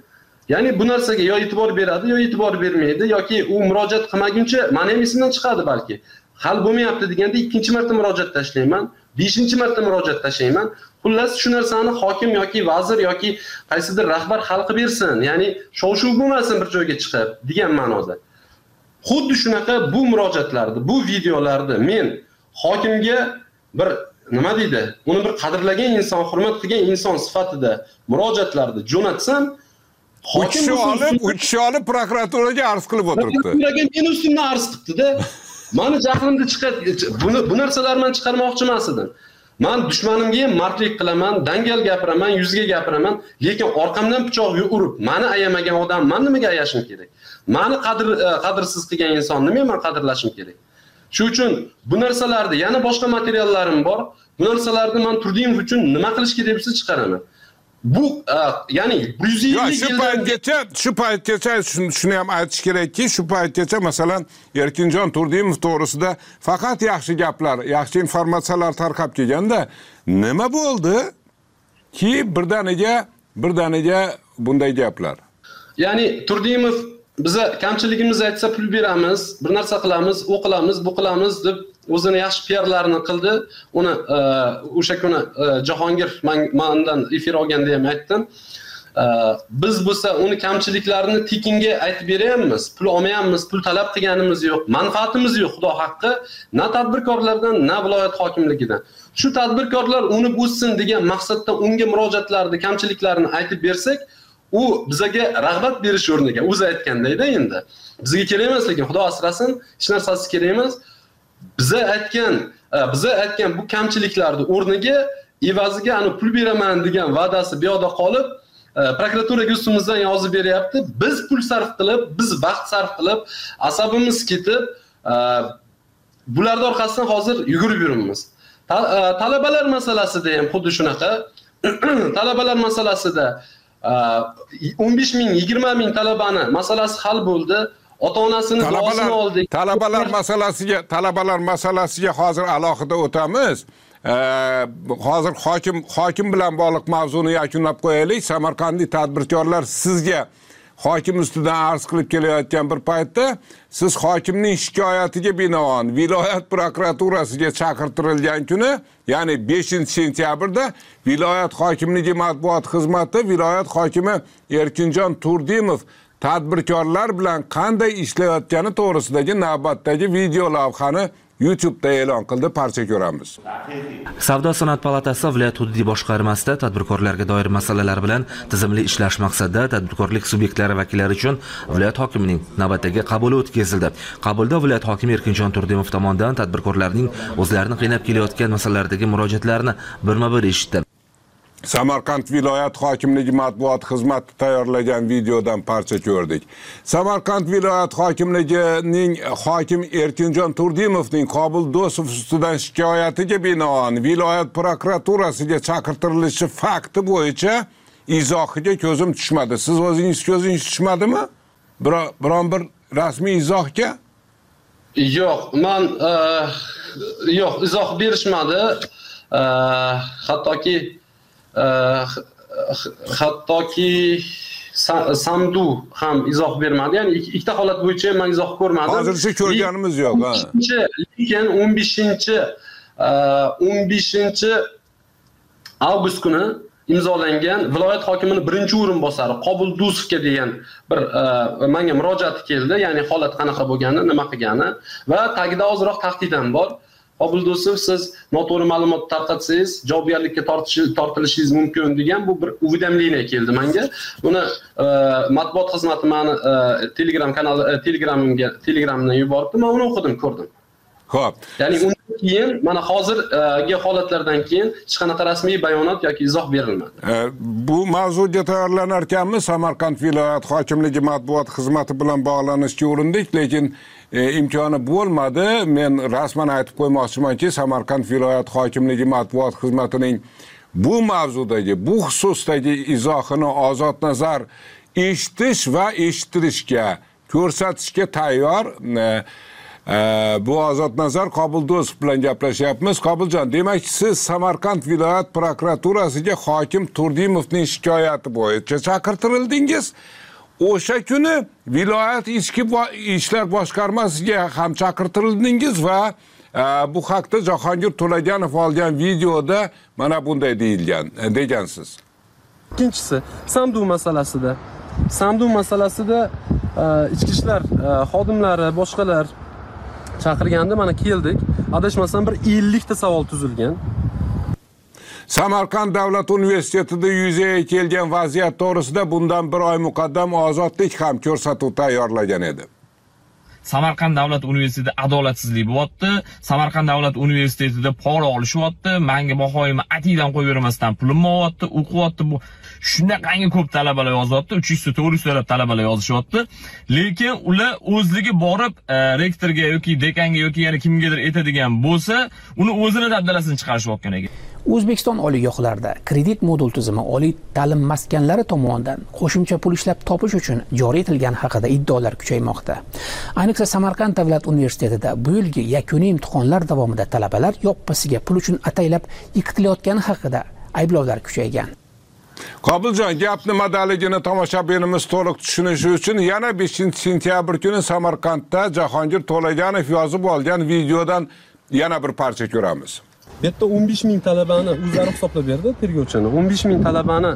Ya'ni bu narsaga yo e'tibor beradi, yo e'tibor bermaydi yoki u murojaat qilmaguncha meni ham esimdan chiqadi balki. Hal bo'lmayapti deganda ikkinchi marta murojaat tashlayman, 5-marta murojaat tashlayman. Xullas shu narsani hokim yoki vazir yoki qaysidir rahbar hal qilib bersin. Ya'ni shov-shuv bo'lmasin bir joyga chiqib degan ma'noda. Xuddi shunaqa bu murojaatlarni, bu videolarni men hokimga bir nima deydi? Uni bir qadrlagan inson, hurmat qilgan inson sifatida murojaatlarni jo'natsam, hokim uch olib prokuraturaga arz qilib o'tiribdi. Prokuraturaga men ustimdan arz qilibdi-da. Mani jahlimni bu narsalarni men chiqarmoqchi emas edim. Men dushmanimga ham mardlik qilaman, dangal gapiraman, yuzga gapiraman, lekin orqamdan pichoq urib, meni ayamagan odam men nimaga ayashim kerak? Meni qadrsiz qilgan insonni men qadrlashim kerak. Shuning uchun bu narsalarni, yana boshqa materiallarim bor. Bu narsalarni men Turdimov uchun nima qilish kerak deb chiqaraman. Bu ya'ni 120 yildan shu paytgacha shuni ham aytish kerakki, shu paytgacha masalan Erkinjon Turdimov to'g'risida faqat yaxshi gaplar, yaxshi informatsiyalar tarqab kelganda, nima bo'ldi ki birdaniga bunday gaplar? Ya'ni Turdimov biza kamchiligimizni aytsa pul beramiz, bir narsa qilamiz, u qilamiz, bu qilamiz deb o'zini yaxshi PR-larini qildi. Uni o'sha kuni Jahongir mendan efir olganda ham aytdim. Biz bo'lsa uni kamchiliklarini tekinga aytib beramiz, pul olmayapmiz, pul talab qilganimiz yo'q, manfaatimiz yo'q, xudo haqqi, na tadbirkorlardan, na viloyat hokimligidan. Shu tadbirkorlar uni o'ssin degan maqsadda unga murojaatlarni, kamchiliklarini aytib bersak, u bizga rag'bat berish o'rniga o'zi aytgandayda endi. Bizga kerak emas, lekin xudo asrasin, hech narsasi kerak emas. Biza aytgan bu kamchiliklarni o'rniga evaziga ani pul beraman degan va'dasi bu yoqda qolib, prokuraturaga ustimizdan yozib beryapti. Biz pul sarf qilib, biz vaqt sarf qilib, asabimiz ketib, bularning orqasidan hozir yugurib yuribmiz. Talabalar masalasida ham xuddi shunaqa. Talabalar masalasida 15 ming, 20 ming talabani masalasi hal bo'ldi. Ota-onasini duosini oldik. Talabalar masalasiga hozir alohida o'tamiz. Hozir hokim bilan bog'liq mavzuni yakunlab qo'yaylik. Samarqandlik tadbirkorlar sizga hokim ustidan arz qilib kelayotgan bir paytda siz hokimning shikoyatiga binoan viloyat prokuraturasiga chaqirtirilgan kuni, ya'ni 5-sentyabrda viloyat hokimligi matbuot xizmati viloyat hokimi Erkinjon Turdimov tadbirkorlar bilan qanday ishlayotgani to'g'risidagi navbatdagi video lavhani YouTube'da e'lon qildi, parcha ko'ramiz. Savdo sanoat palatasi viloyat hududiy boshqarmasida tadbirkorlarga doir masalalar bilan tizimli ishlash maqsadida tadbirkorlik subyektlari vakillari uchun viloyat hokimining navbatdagi qabuli o'tkazildi. Qabulda viloyat hokimi Erkinjon Turdimov tomonidan tadbirkorlarning o'zlarini qiynab kelayotgan masalalardagi murojaatlarini birma-bir eshitdi. Samarqand viloyat hokimligi matbuot xizmati tayyorlagan videodan parcha ko'rdik. Samarqand viloyat hokimligining hokim Erkinjon Turdimovning Qobul Do'stov ustidan shikoyatiga binoan viloyat prokuraturasiga chaqirtirilishi fakti bo'yicha izohiga ko'zim tushmadi. Siz o'zingiz ko'zingiz tushmadimi? Biron bir rasmiy izohga? Yo'q, men yo'q, izoh berishmadi. Hattoki Samdu ham izoh bermadi. Ya'ni ikkita holat bo'yicha men izoh ko'rmadim. Hozircha ko'rganimiz yo'q. Lekin 15 avgust kuni imzolangan viloyat hokimining birinchi o'rinbosari Qobul Do'stovga degan bir menga murojaati keldi. Ya'ni holat qanaqa bo'lgani, nima qilgani va tagida ozroq tahdid ham bor. Qobul Do'stov, siz noto'g'ri ma'lumot tarqatsangiz javobgarlikka tortilishingiz mumkin degan bu bir уведомление keldi menga. Buni matbuot xizmati meni Telegram kanali Telegramdan yubordi. Men uni o'qidim, ko'rdim. Xo'p. Ya'ni undan keyin mana hozirgi holatlardan keyin hech qanaqa rasmiy bayonot yoki izoh berilmadi. Bu mavzuga tayyorlanar ekanmiz, Samarqand viloyat hokimligi matbuot xizmati bilan bog'lanishga urindik, lekin imkoni bo'lmadi. Men rasman aytib qo'ymoqchimanki, Samarqand viloyat hokimligi matbuot xizmatining bu mavzudagi, bu xususdagi izohini ozod nazar eshitish va eshittirishga, ko'rsatishga tayyor. Bu ozod nazar Qobul Do'stov bilan gaplashyapmiz. Qobuljon, demak siz Samarqand viloyat prokuraturasiga hokim Turdimovning shikoyati bo'yicha chaqirtirildingiz. o'sha kuni viloyat ichki ishlar boshqarmasiga ham chaqirtirildingiz va bu haqda Jahongir To'laganov olgan videoda mana bunday degansiz. Ikkinchisi, Samdu masalasida ichki ishlar xodimlari, boshqalar chaqirganda mana keldik. Adashmasam bir 50 ta savol tuzilgan. Samarqand davlat universitetida yuzaga kelgan vaziyat to'g'risida bundan bir oy muqaddam Ozodlik ham ko'rsatuv tayyorlagan edi. Samarqand davlat universitetida adolatsizlik bo'lyapti. Samarqand davlat universitetida pora olishyapti. Menga bahoyimni atidan qo'yib bermasdan pulimni olyapti, o'qiyapti. Bu shunaqangi ko'p talabalar yozyapti. 300 400 talab talabalar yozishyapti. Lekin ular o'zligi borib rektorga yoki dekanga yoki yana kimgadir aytadigan bo'lsa, uni o'zini dabdalasini chiqarishayotgan ekan. O'zbekiston oliygohlarida kredit modul tizimi oliy ta'lim maskanlari tomonidan qo'shimcha pul ishlab topish uchun joriy etilgani haqida iddaolar kuchaymoqda. Ayniqsa Samarqand davlat universitetida bu yilgi yakuniy imtihonlar davomida talabalar yoppasiga pul uchun ataylab yiqitilayotgani haqida ayblovlar kuchaygan. Qobiljon, gap nimadaligini tomoshabinimiz to'liq tushunishi uchun yana 5-sentyabr kuni Samarqandda Jahongir To'laganov yozib olgan videodan yana bir parcha ko'ramiz. Bu yerda 15 000 talabani o'zlari hisoblab berdi tergovchini. 15 000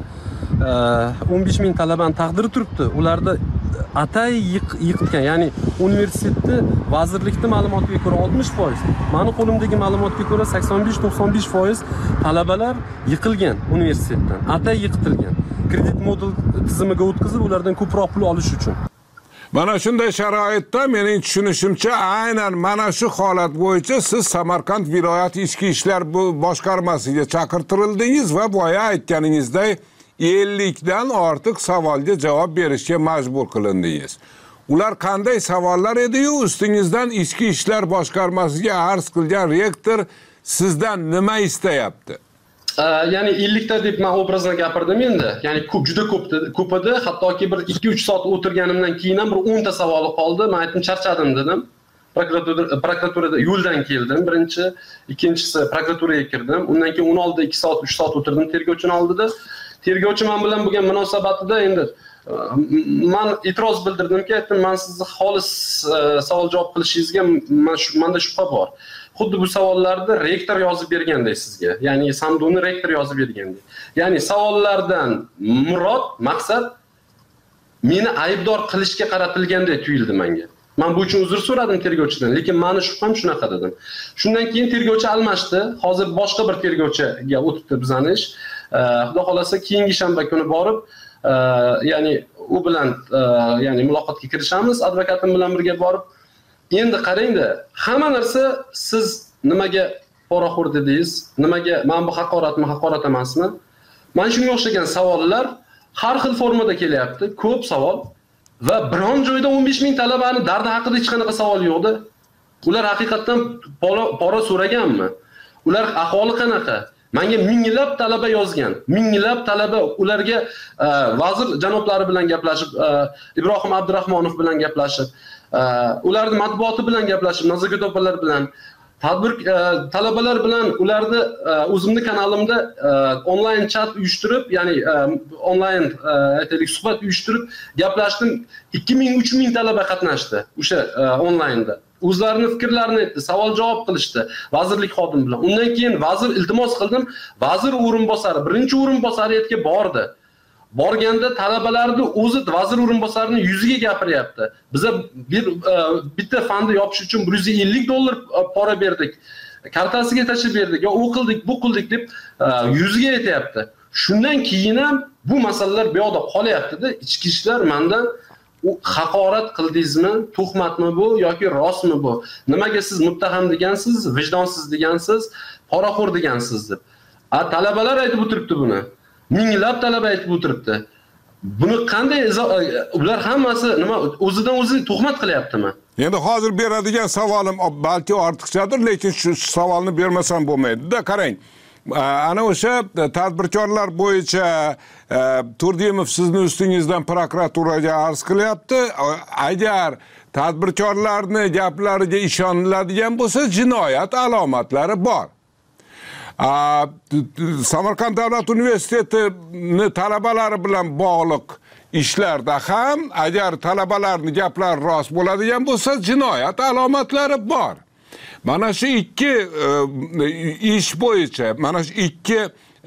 talabani taqdiri turibdi. Ularda atay yiqitgan, ya'ni universitetda vazirlikning ma'lumotiga ko'ra 60%, meni qo'limdagi ma'lumotga ko'ra 85-95% talabalar yiqilgan universitetdan, atay yiqitilgan. Kredit modul tizimiga o'tkazib, ulardan ko'proq pul olish uchun. Mana shunday sharoitda mening tushunishimcha aynan mana shu holat bo'yicha siz Samarqand viloyat ichki ishlar boshqarmasiga chaqirtirildingiz va boya aytganingizdek 50 dan ortiq savolga javob berishga majbur qilindingiz. Ular qanday savollar edi-yu, ustingizdan ichki ishlar boshqarmasiga arz qilgan rektor sizdan nima istayapti? Ya'ni 50 ta deb men obrazdan gapirdim endi. Ya'ni juda ko'p edi. Hattoki bir 2-3 soat o'tirganimdan keyin ham bir 10 ta savoli qoldi. Men aytdim, charchadim dedim. Prokuraturada yo'ldan keldim birinchi, ikkinchisi prokuraturaga kirdim. Undan keyin 10 oldida 2 soat, 3 soat o'tirdim tergovchining oldida. Tergovchi men bilan bo'lgan munosabatida endi men e'tiroz bildirdimki, aytdim, men sizni xolis savol javob qilishingizga menda shubha bor. Xuddi bu savollarni rektor yozib berganday sizga. Ya'ni Samduni rektor yozib berganday. Ya'ni savollardan murod, maqsad meni aybdor qilishga qaratilganday tuyuldi menga. Men bu uchun uzr so'radim tergovchidan, lekin meni shubham shunaqa dedim. Shundan keyin tergovchi almashdi. Hozir boshqa bir tergovchiga o'tibdi bizning ish. Xudo xolasa keyingi shanba kuni borib, ya'ni u bilan ya'ni muloqotga kirishamiz, advokatim bilan birga borib. Endi qarangda, hamma narsa siz nimaga poraxo'r dedingiz, nimaga men bu haqorat emasmi? Mana shunga o'xshagan savollar har xil formada kelyapti, ko'p savol va biron joyda 15 000 talabani dardi haqida hech qanaqa savol yo'qdi. Ular haqiqatan pora so'raganmi? Ular ahvoli qanaqa? Menga minglab talaba yozgan. Minglab talaba ularga vazir janoblari bilan gaplashib, Ibrohim Abdurahmonov bilan gaplashib, ularning matbuoti bilan gaplashib, Nazargul opalar bilan, tadbir talabalar bilan ularni o'zimning kanalimda onlayn chat uyushtirib, ya'ni onlayn aytaylik suhbat uyushtirib gaplashdim. 2000-3000 talaba qatnashdi o'sha onlaynda. O'zlarining fikrlarini aytdi, savol javob qilishdi vazirlik xodimi bilan. Undan keyin vazir iltimos qildim, vazir o'rinbosari, birinchi o'rinbosari yerga bordi. Borganda talabalarni o'zi vazir o'rinbosarining yuziga gapiryapti. Biza bitta fanda yopish uchun $150 pora berdik. Kartasiga tashib berdik, yo u qildik, bu qildik deb yuziga aytayapti. Shundan keyin ham bu masalalar bu yoqda qolyapti-da. Ichki ishlar mendan haqorat qildingizmi, tuhmatmi bu yoki rostmi bu? Nimaga siz muttaham degansiz, vijdonsiz degansiz, poraxo'r degansiz deb. Talabalar aytib o'tiribdi buni. Minglab talaba aytib o'tiribdi. Buni qanday ular hammasi nima o'zidan o'zi tuhmat qilyaptimi? Endi hozir beradigan savolim balki ortiqchadir, lekin shu savolni bermasam bo'lmaydi-da. Qarang. Ana o'sha tadbirkorlar bo'yicha Turdimov sizning ustingizdan prokuraturaga arz qilyapti. Agar tadbirkorlarning gaplariga ishoniladigan bo'lsa, jinoyat alomatlari bor. Samarqand davlat universitetini talabalari bilan bog'liq ishlarda ham agar talabalarning gaplari rost bo'ladigan bo'lsa, jinoyat alomatlari bor. Mana shu ikki ish bo'yicha, mana shu ikki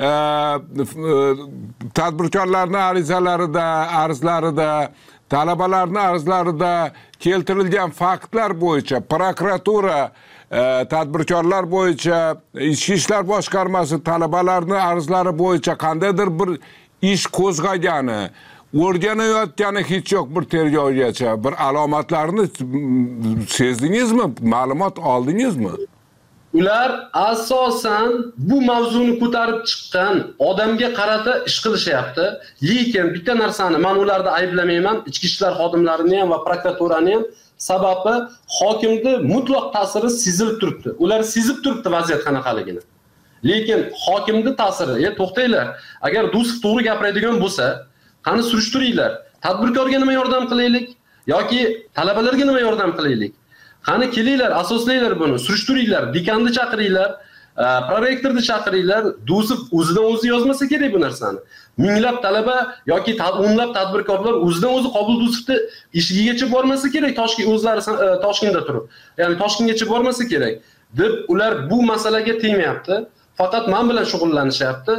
tadbirkorlarning arzlarida, talabalarning arzlarida keltirilgan faktlar bo'yicha prokuratura tadbirkorlar bo'yicha, Ichki ishlar boshqarmasi talabalarning arzlari bo'yicha qandaydir bir ish qo'zg'agani, o'rganayotgani hech yo'q bir tergovgacha bir alomatlarni sezdingizmi? Ma'lumot oldingizmi? Ular asosan bu mavzuni ko'tarib chiqqan odamga qarata ish qilishyapti. Lekin bitta narsani men ularni ayblamayman, ichki ishlar xodimlarini ham va prokuraturani ham. Sababi hokimning mutlaq ta'siri sezilib turibdi. Ular sezib turibdi vaziyat qanaqaligini. Lekin hokimning ta'siri, to'xtanglar. Agar Dusov to'g'ri gapiradigan bo'lsa, qani surishtiringlar. Tadbirkorga nima yordam qilaylik yoki talabalarga nima yordam qilaylik? Qani kelinglar, asoslaylar buni, surishtiringlar, dekanni chaqiringlar, prorektorni chaqiringlar. Dusov o'zidan o'zi yozmasa kerak bu narsani. Minglab talaba yoki o'nlab tadbirkorlar o'zidan o'zi Qobul Dusovni ishigacha bormasa kerak, o'zlari Toshkentda turib. Ya'ni Toshkentgacha bormasa kerak deb ular bu masalaga tegmayapti. Faqat men bilan shug'ullanishyapti.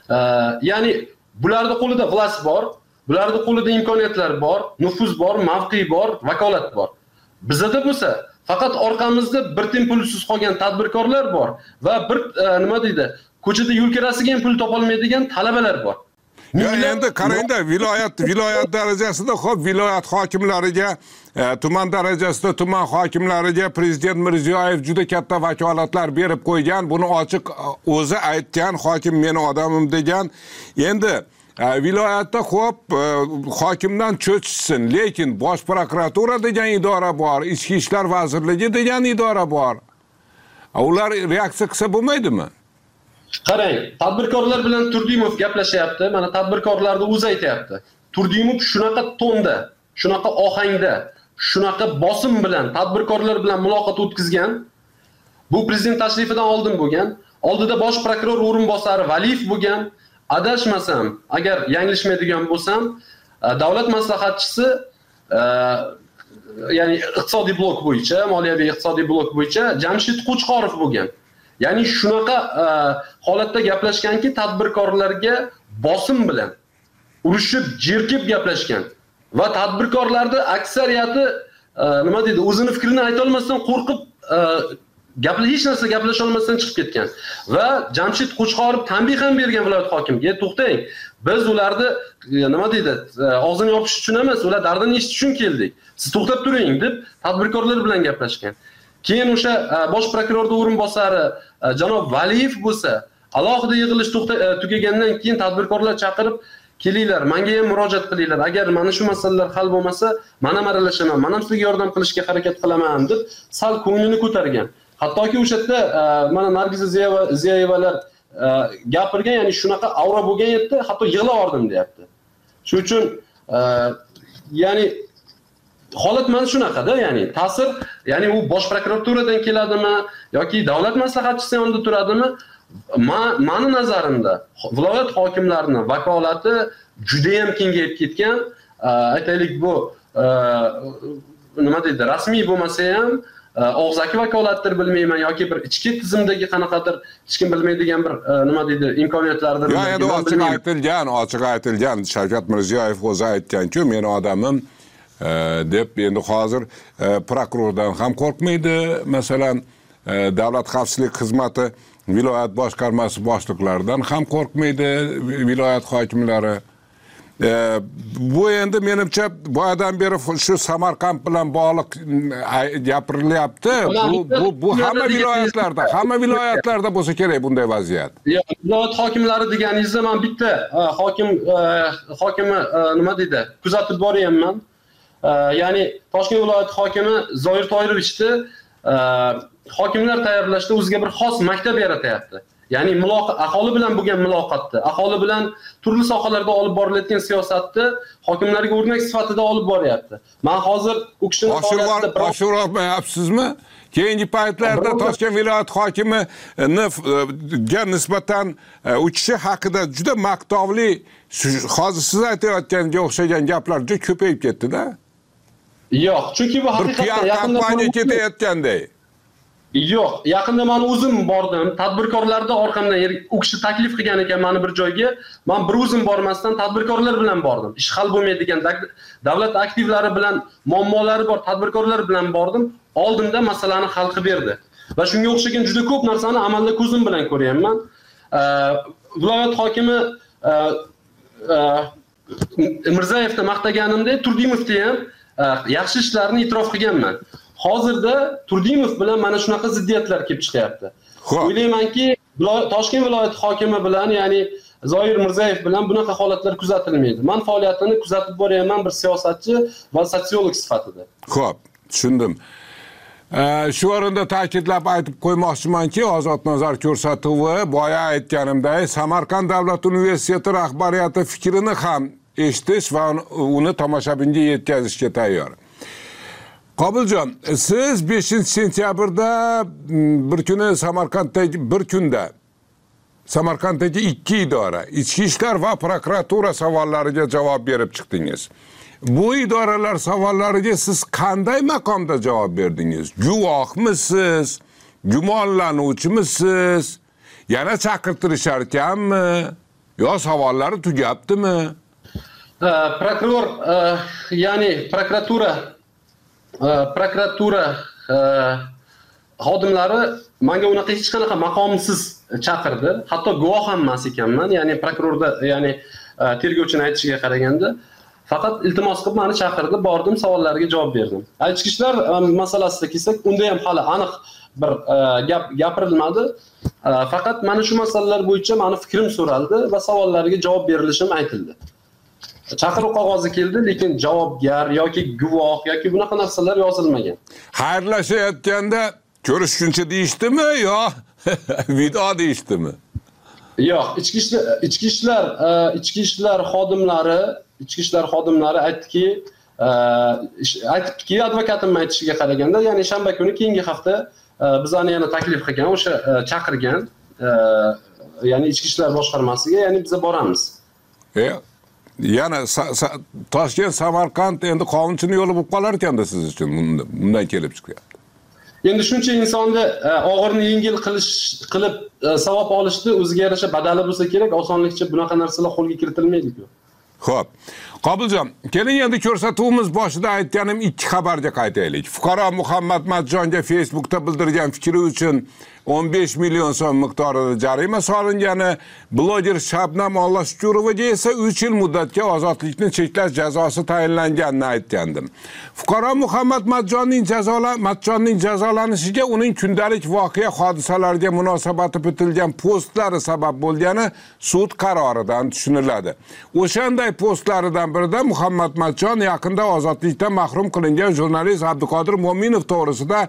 Ya'ni bularning qo'lida vlast bor, bularning qo'lida imkoniyatlar bor, nufuz bor, mavqe bor, vakolat bor. Bizda bo'lsa faqat orqamizda bir tiyin pulsiz qolgan tadbirkorlar bor va bir nima deydi, ko'chada yo'l kirasiga ham pul topolmaydigan talabalar bor. Ya endi qarangda, viloyat darajasida xo'p, viloyat hokimlariga, tuman darajasida tuman hokimlariga prezident Mirziyoyev juda katta vakolatlar berib qo'ygan. Buni ochiq o'zi aytgan, hokim meni odamim degan. Endi viloyatda xo'p, hokimdan cho'chishsin, lekin bosh prokuratura degan idora bor, ichki ishlar vazirligi degan idora bor. Ular reaksiya qilsa bo'lmaydimi? Qarang, tadbirkorlar bilan Turdimov gaplashyapti. Mana tadbirkorlarni o'zi aytayapti. Turdimov shunaqa tonda, shunaqa ohangda, shunaqa bosim bilan tadbirkorlar bilan muloqot o'tkazgan. Bu prezident tashrifidan oldin bo'lgan. Oldida bosh prokuror o'rinbosari Valiyev bo'lgan. Adashmasam, agar yanglishmaydigan bo'lsam, davlat maslahatchisi ya'ni iqtisodiy blok bo'yicha, moliyaviy iqtisodiy blok bo'yicha Jamshid Qo'chqorov bo'lgan. Ya'ni shunaqa holatda gaplashganki, tadbirkorlarga bosim bilan urushib, jerkib gaplashgan va tadbirkorlarning aksariyati nima deydi, o'zini fikrini ayta olmasdan qo'rqib hech narsa gaplasha olmasdan chiqib ketgan. Va Jamshid Qo'chqorov tanbeh ham bergan viloyat hokimiga, to'xtang, biz ularni nima deydi, og'zini yopish uchun emas, ular dardini eshitish uchun keldik. Siz to'xtab turing deb tadbirkorlar bilan gaplashgan. Keyin o'sha bosh prokurorning o'rinbosari janob Valiyev bo'lsa, alohida yig'ilish tugagandan keyin tadbirkorlar chaqirib, kelinglar, menga ham murojaat qilinglar. Agar mana shu masalalar hal bo'lmasa, men ham aralashaman, men ham sizga yordam qilishga harakat qilaman deb sal ko'nglini ko'targan. Hattoki o'sha yerda mana Nargiza Ziyoyevalar gapirgan, ya'ni shunaqa avra bo'lgan yerda hatto yig'lab oldim deyapti. Shuning uchun ya'ni holat mana shunaqada, ya'ni ta'sir, ya'ni u bosh prokuraturadan keladimi yoki davlat maslahatchisi yonida turadimi? Meni nazarimda viloyat hokimlarining vakolati juda ham kengayib ketgan. Aytaylik, bu nima deydi, rasmiy bo'lmasa ham og'zaki vakolatdir bilmayman yoki bir ichki tizimdagi qanaqadir hech kim bilmaydigan bir nima deydi, imkoniyatlardir. Ya endi ochiq aytilgan, Shavkat Mirziyoyev o'zi aytgan-ku, meni odamim deb, endi hozir prokurordan ham qo'rqmaydi. Masalan, davlat xavfsizlik xizmati viloyat boshqarmasi boshliqlaridan ham qo'rqmaydi viloyat hokimlari. Bu endi menimcha boyadan beri shu Samarqand bilan bog'liq gapirilyapti. Bu hamma viloyatlarda bo'lsa kerak bunday vaziyat. Viloyat hokimlari deganingizda men bitta hokimi nima deydi, kuzatib boryapman. Ya'ni Toshkent viloyati hokimi Zoir Toyirovichni hokimlar tayyorlashda o'ziga bir xos maktab yaratyapti. Ya'ni aholi bilan bo'lgan muloqotda, aholi bilan turli sohalarda olib borilayotgan siyosatni hokimlarga o'rnak sifatida olib boryapti. Men hozir u kishini faoliyatida oshirolmayapsizmi? Keyingi paytlarda Toshkent viloyat hokimiga nisbatan u kishi haqida juda maqtovli, hozir siz aytayotganga o'xshagan gaplar juda ko'payib ketdi-da. Yo'q, chunki bu haqiqatdan yaqinda ketayotganday. Yo'q, yaqinda men o'zim bordim, tadbirkorlarda orqamdan u kishi taklif qilgan ekan meni bir joyga. Men bir o'zim bormasdan tadbirkorlar bilan bordim. Ish hal bo'lmaydigan davlat aktivlari bilan muammolari bor tadbirkorlar bilan bordim. Oldimda masalani hal qilib berdi. Va shunga o'xshagan juda ko'p narsani amalda ko'zim bilan ko'ryapman. Viloyat hokimi Mirzayevni maqtaganimda Turdimovni ham yaxshi ishlarni e'tirof qilganman. Hozirda Turdimov bilan mana shunaqa ziddiyatlar kelib chiqyapti. O'ylaymanki, Toshkent viloyati hokimi bilan, ya'ni Zoir Mirzayev bilan bunaqa holatlar kuzatilmaydi. Men faoliyatini kuzatib boryapman bir siyosatchi va sotsiolog sifatida. Xo'p, tushundim. Shu o'rinda ta'kidlab aytib qo'ymoqchimanki, Ozod nazar ko'rsatuvi boya aytganimdek, Samarqand davlat universiteti rahbariyati fikrini ham eshitish va uni tomoshabinga yetkazishga tayyor. Qobiljon, siz 5-sentyabrda bir kuni Samarqanddagi ikki idora, Ichki ishlar va prokuratura savollariga javob berib chiqdingiz. Bu idoralar savollariga siz qanday maqomda javob berdingiz? Guvohmisiz? Gumonlanuvchimisiz? Yana chaqirtirishar ekanmi? Yo savollari tugabdimi? Prokuror, ya'ni prokuratura xodimlari menga unaqa hech qanaqa maqomsiz chaqirdi. Hatto guvoh ham emas ekanman, ya'ni prokurorda, ya'ni tergovchini aytishiga qaraganda, faqat iltimos qilib meni chaqirdi, bordim, savollariga javob berdim. Ichki ishlar masalasida kelsak, unda ham hali aniq bir gap gapirilmadi. Faqat mana shu masalalar bo'yicha meni fikrim so'raldi va savollariga javob berilishim aytildi. Chaqiruv qog'ozi keldi, lekin javobgar yoki guvoh yoki bunaqa narsalar yozilmagan. Xayrlashayotganda ko'rishguncha deyishdimi yo vido deyishdimi? Yo'q, ichki ishlar xodimlari aytdiki, advokatim aytishiga qaraganda, ya'ni shanba kuni keyingi hafta bizani yana taklif qilgan, o'sha chaqirgan, ya'ni ichki ishlar boshqarmasiga, ya'ni biz boramiz. Yana Toshkent Samarqand endi qonunchining yo'li bo'lib qolar ekanda siz uchun bundan kelib chiqyapti. Endi shuncha insonni og'irni yengil qilib savob olishni o'ziga yarasha badali bo'lsa kerak, osonlikcha bunaqa narsalar qo'lga kiritilmaydi-ku. Xo'p. Qobiljon, keling endi ko'rsatuvimiz boshida aytganim ikki xabarga qaytaylik. Fuqaro Muhammad Matjonga Facebookda bildirgan fikri uchun 15 million so'm miqdorida jarima solingani, bloger Shabnam Ollashukurovaga esa 3 yil muddatga ozodlikni cheklash jazosi tayinlanganini aytgandim. Fuqaro Muhammad Matjonning jazolanishiga uning kundalik voqea hodisalarga munosabati bitilgan postlari sabab bo'lgani sud qaroridan tushuniladi. O'shanday postlaridan birida Muhammad Matjon yaqinda ozodlikdan mahrum qilingan jurnalist Abduqodir Mo'minov to'g'risida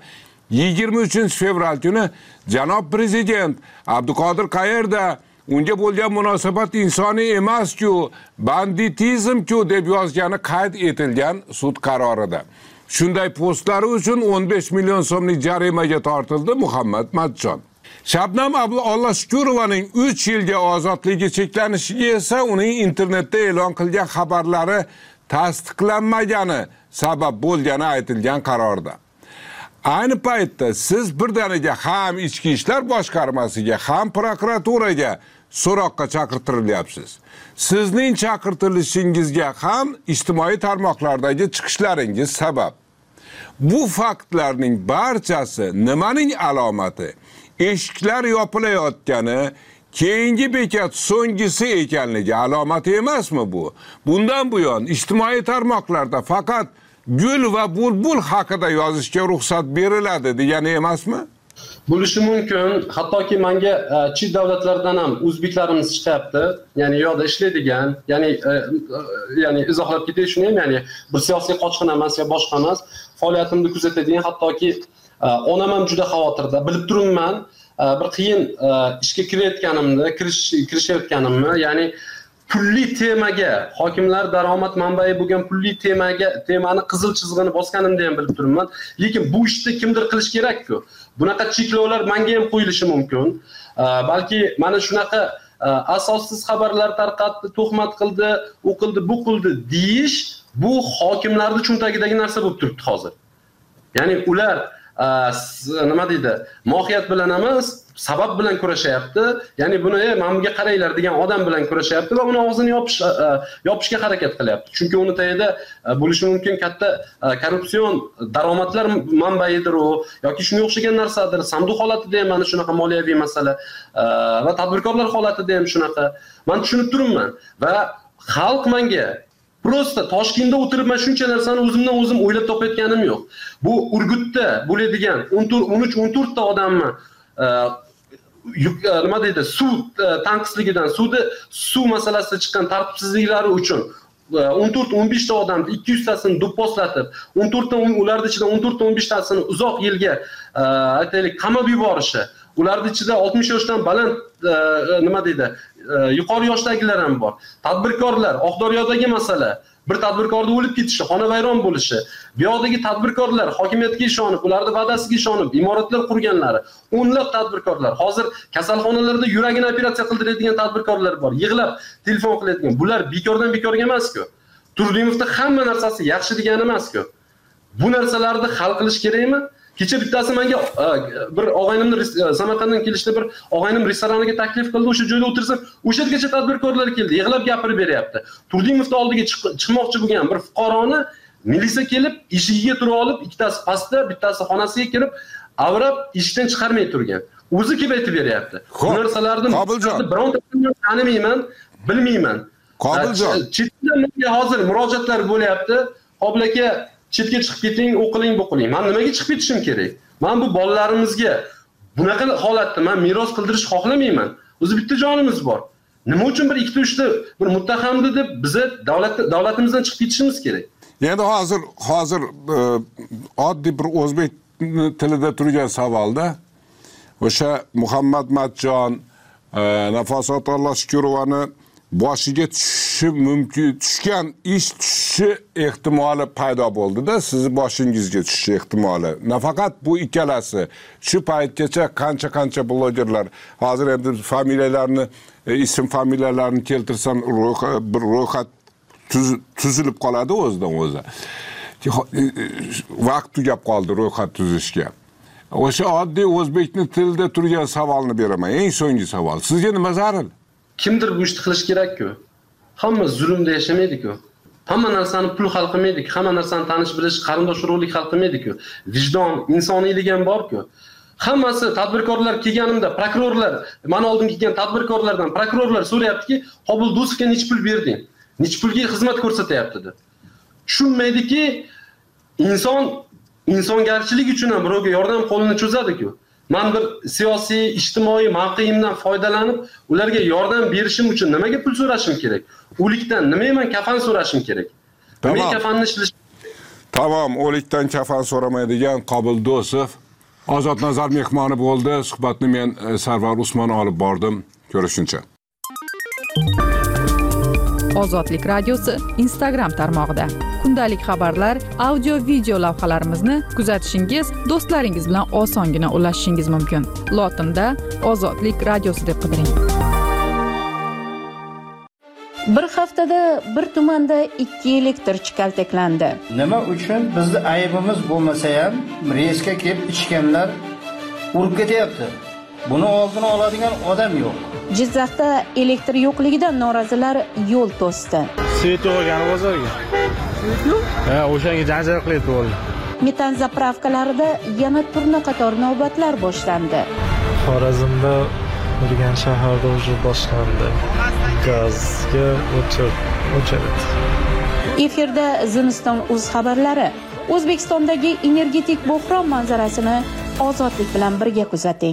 23 fevral kuni janob prezident Abduqodir qayerda, unga bo'lgan munosabat insoniy emas-ku, banditizm-ku deb yozgani qayd etilgan sud qarorida. Shunday postlari uchun 15 million so'mlik jarimaga tortildi Muhammad Matjon. Shabnam Ollashukurovaning 3 yilga ozodligi cheklanishiga esa uning internetda e'lon qilgan xabarlari tasdiqlanmagani sabab bo'lgani aytilgan qarorda. Ayni paytda siz birdaniga ham Ichki ishlar boshqarmasiga, ham prokuraturaga so'roqqa chaqirtirilyapsiz. Sizning chaqirtilishingizga ham ijtimoiy tarmoqlardagi chiqishlaringiz sabab. Bu faktlarning barchasi nimaning alomati? Eshiklar yopilayotgani, keyingi bekat so'nggisi ekanligi alomati emasmi bu? Bundan buyon ijtimoiy tarmoqlarda faqat gul va bulbul haqida yozishga ruxsat beriladi degani emasmi? Bo'lishi mumkin. Hattoki menga chet davlatlardan ham o'zbeklarimiz chiqyapti. Ya'ni yo'da ishlaydigan, ya'ni izohlab ketay shuni ham, ya'ni bir siyosiy qochqin emas yo boshqa emas, faoliyatimni kuzatadigan, hattoki onam ham juda xavotirda. Bilib turibman, bir qiyin ishga kirishayotganimni, ya'ni pulli temaga, hokimlar daromad manbai bo'lgan pulli temani qizil chizg'ini bosganimda ham bilib turibman. Lekin bu ishni kimdir qilish kerak-ku. Bunaqa cheklovlar menga ham qo'yilishi mumkin. Balki mana shunaqa asossiz xabarlar tarqatdi, tuhmat qildi, u qildi, bu qildi deyish, bu hokimlarning cho'ntagidagi narsa bo'lib turibdi hozir. Ya'ni ular nima deydi, mohiyat bilan emas, sabab bilan kurashyapti. Ya'ni buni mana bunga qaranglar degan odam bilan kurashyapti va uni og'zini yopishga harakat qilyapti. Chunki uni tagida bo'lishi mumkin katta korrupsion daromadlar manbaidir u yoki shunga o'xshagan narsadir. Sanduq holatida ham mana shunaqa moliyaviy masala va tadbirkorlar holatida ham shunaqa. Men tushunib turibman va xalq menga prosta Toshkentda o'tiribman, shuncha narsani o'zimdan o'zim o'ylab topayotganim yo'q. Bu Urgutda bo'ladigan 13-14 ta odamni nima deydi, suv tanqisligidan, suv masalasida chiqqan tartibsizliklari uchun 14-15 ta odamni 200 tasini do'pposlatib, 14 ta ularning ichida 14 ta 15 tasini uzoq yilga aytaylik qamab yuborishi, ularning ichida 60 yoshdan baland nima deydi, yuqori yoshdagilar ham bor. Tadbirkorlar, Oqdaryodagi masala, bir tadbirkorning o'lib ketishi, xonavayron bo'lishi, bu yoqdagi tadbirkorlar hokimiyatga ishonib, ularning va'dasiga ishonib, imoratlar qurganlari, o'nlab tadbirkorlar, hozir kasalxonalarda yuragini operatsiya qildiradigan tadbirkorlar bor, yig'lab telefon qiladigan. Bular bekordan bekorga emas-ku. Turdimovning hamma narsasi yaxshi degani emas-ku. Bu narsalarni hal qilish kerakmi? Kecha bittasi menga bir og'aynimni Samarqanddan kelishda bir og'aynim restoraniga taklif qildi, o'sha joyda o'tirsam, o'sha yergacha tadbirkorlar keldi, yig'lab gapirib beryapti. Turdimovning oldiga chiqmoqchi bo'lgan bir fuqaroni militsiya kelib, eshigiga turib olib, ikkitasi pastda, bittasi xonasiga kirib, avrab eshikdan chiqarmay turgan. O'zi kelib aytib beryapti. Bu narsalarni birontasini tanimayman, bilmayman. Qobiljon, chetda hozir murojaatlar bo'lyapti. Qobil aka, chetga chiqib keting, o'qiling, bu qiling. Men nimaga chiqib ketishim kerak? Men bu bolalarimizga bunaqa holatda men meros qildirish xohlamayman. O'zi bitta jonimiz bor. Nima uchun bir 2-3 ta bir muttahamdi deb biz davlatimizdan chiqib ketishimiz kerak? Endi hozir oddiy bir o'zbek tilida turgan savolda o'sha Muhammad Matjon, Nafosat Alloshkurovani boshiga tushgan ish tushishi ehtimoli paydo bo'ldi-da, sizni boshingizga tushishi ehtimoli. Nafaqat bu ikkalasi, shu paytgacha qancha blogerlar, hozir endi familiyalarni, ism familiyalarni keltirsam bir ro'yxat tuzilib qoladi o'zidan o'zi. Vaqt tugab qoldi ro'yxat tuzishga. O'sha oddiy o'zbekning tilida turgan savolni beraman. Eng so'nggi savol. Sizga nima zarur? Kimdir bu ishni qilish kerak-ku. Hamma zulmda yashamaydi-ku. Hamma narsani pul hal qilmaydi-ku. Hamma narsani tanish bilish, qarindosh urug'lik hal qilmaydi-ku. Vijdon, insoniylik ham bor-ku. Hammasi tadbirkorlar kelganimda, prokurorlar, men oldin kelgan tadbirkorlardan prokurorlar so'rayaptiki, Qobul Dusovga nech pul berding? Nech pulga xizmat ko'rsatyapti deb. Tushunmaydiki, insongarchilik uchun ham birovga yordam qo'lini cho'zadi-ku. Men bir siyosiy, ijtimoiy mavqeimdan foydalanib, ularga yordam berishim uchun nimaga pul so'rashim kerak? O'likdan nimaga men kafan so'rashim kerak? Nimaga kafanni ishlash? Tamam, o'likdan kafan so'ramaydigan Qobul Dusov Ozod nazar mehmoni bo'ldi. Suhbatni men Sarvar Usmon olib bordim. Ko'rishguncha. Ozodlik radiosi Instagram tarmog'ida kundalik xabarlar, audio, video lavhalarimizni kuzatishingiz, do'stlaringiz bilan osongina ulashishingiz mumkin. Lotinda Ozodlik radiosi deb qidiring. Bir haftada bir tumanda 2 elektrchi kaltaklandi. Nima uchun bizning aybimiz bo'lmasa ham reysga kelib ichganlar urib ketyapti. Buni oldini oladigan odam yo'q. Jizzaxda elektr yo'qligidan norozilar yo'l to'sdi. Svet yo'g'ani bozorga. Ha, o'shanga janjal qilyapti bo'ldi. Metan zapravkalarida yana turna qator navbatlar boshlandi. Xorazmda Urgan shaharda o'zi boshlandi. Gazga o'chirildi. Efirda Zimiston.uz xabarlari. O'zbekistondagi energetik bo'hron manzarasini Ozodlik bilan birga kuzating.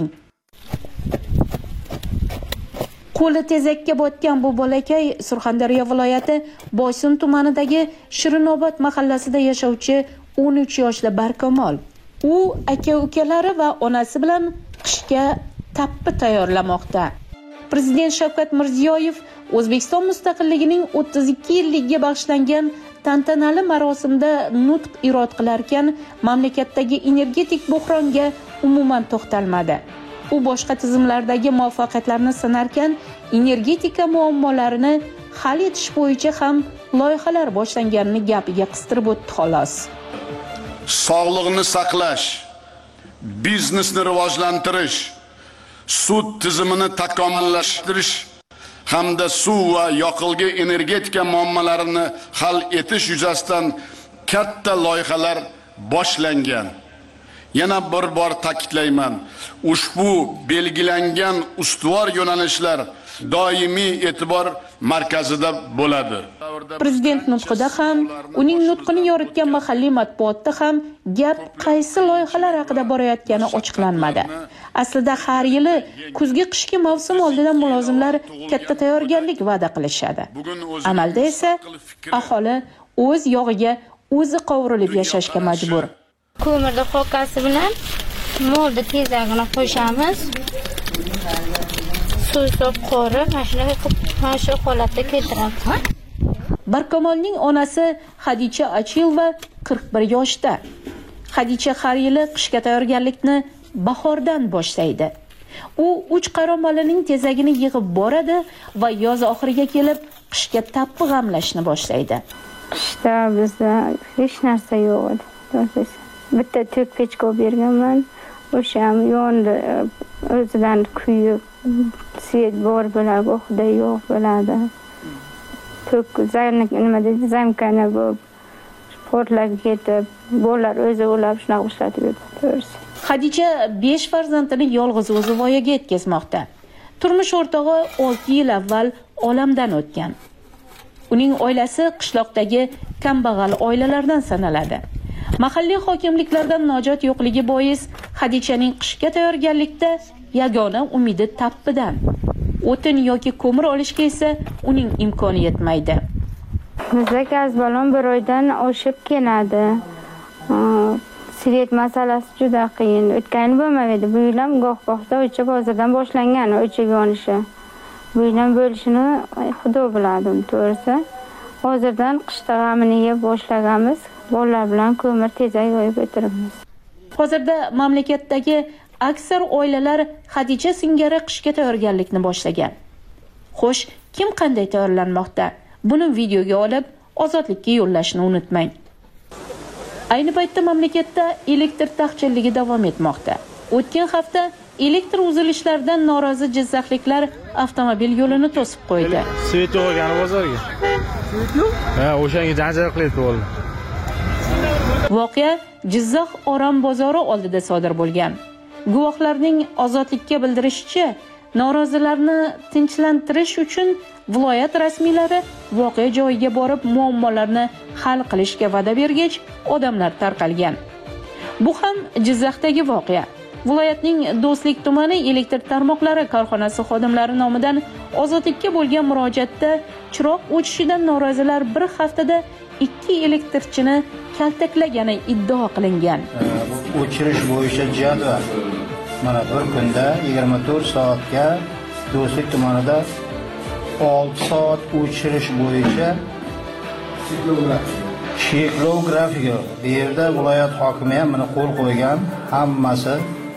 Qo'li tezakka botgan bu bolakay Surxondaryo viloyati Boysun tumanidagi Shirinobod mahallasida yashovchi 13 yoshli Barkamol. U aka-ukalari va onasi bilan qishga tappi tayyorlamoqda. Prezident Shavkat Mirziyoyev O'zbekiston mustaqilligining 32 yilligiga bag'ishlangan tantanali marosimda nutq irod qilarkan, mamlakatdagi energetik buhronga umuman to'xtalmadi. U boshqa tizimlardagi muvaffaqiyatlarni sanarkan, energetika muammolarini hal etish bo'yicha ham loyihalar boshlanganini gapiga qistirib o'tdi xolos. Sog'liqni saqlash, biznesni rivojlantirish, sud tizimini takomillashtirish hamda suv va yoqilg'i energetika muammolarini hal etish yuzasidan katta loyihalar boshlangan. Yana bir bor ta'kidlayman, ushbu belgilangan ustuvor yo'nalishlar doimiy e'tibor markazida bo'ladi. Prezident nutqida ham, uning nutqini yoritgan mahalliy matbuotda ham gap qaysi loyihalar haqida borayotgani ochiqlanmadi. Aslida har yili kuzgi qishki mavsum oldidan mulozimlar katta tayyorgarlik va'da qilishadi. Amalda esa aholi o'z yog'iga o'zi qovurilib yashashga majbur. Ko'mirni xokkasi bilan molni tezagini qo'shamiz. Suv so'p qo'rib, mana shu holatga keltiramiz. Barkamolning onasi Xadicha Achilova 41 yoshda. Xadicha har yili qishga tayyorgarlikni bahordan boshlaydi. U 3 qaramolining tezagini yig'ib boradi va yoz oxiriga kelib qishga tappi g'amlashni boshlaydi. Qishda bizda hech narsa yo'q edi. Bitta to'k pechka berganman. O'sha ham yondi, o'zidan kuyib, svet bor bo'ladi, xudo yo'q bo'ladi. To'k nima deydi, zamkani bo'lib, portlab ketib, bolalar o'zi o'lab shunaqa ishlatib yuribdi. Xadicha 5 farzandini yolg'iz o'zi voyaga yetkazmoqda. Turmush o'rtog'i 6 yil avval olamdan o'tgan. Uning oilasi qishloqdagi kambag'al oilalardan sanaladi. Mahalliy hokimliklardan najot yo'qligi bois Xadichaning qishga tayyorgarlikda yagona umidi tappidan. O'tin yoki ko'mir olishga esa uning imkoni yetmaydi. Bizda gaz balon bir oydan oshib keladi. Svet masalasi juda qiyin. O'tgani bo'lmaydi. Bu yil ham goh-gohda o'cha bozordan boshlangan o'chaga yonishi. Bu yil ham bo'lishini xudo biladi, to'g'risi. Hozirdan qishda g'amini yeb boshlaganmiz. Bolalar bilan ko'mir tezak yoyib o'tiribmiz. Hozirda mamlakatdagi aksar oilalar Xadicha singari qishga tayyorgarlikni boshlagan. Xo'sh, kim qanday tayyorlanmoqda? Buni videoga olib, ozodlikka yo'llashni unutmang. Ayni paytda mamlakatda elektr taqchilligi davom etmoqda. O'tgan hafta elektr uzilishlaridan norozi jizzaxliklar avtomobil yo'lini to'sib qo'ydi. Svet yo'g'ani bozorga. Svet yo'q? Ha, o'shanga janjal qilyapti bo'ldi. Voqea Jizzax Orom bozori oldida sodir bo'lgan. Guvohlarning ozodlikka bildirishicha, norozilarni tinchlantirish uchun viloyat rasmiylari voqea joyiga borib muammolarni hal qilishga va'da bergach, odamlar tarqalgan. Bu ham Jizzaxdagi voqea. Viloyatning Do'stlik tumani elektr tarmoqlari korxonasi xodimlari nomidan ozodlikka bo'lgan murojaatda chiroq o'chishidan norozilar bir haftada 2 elektrchini kaltaklagani iddao qilingan. O'chirish bo'yicha jadval. Mana bir kunda 24 soatga Do'stlik tumanida 6 soat o'chirish bo'yicha cheklov grafiki. Bu yerda viloyat hokimi ham buni qo'l qo'ygan, hammasi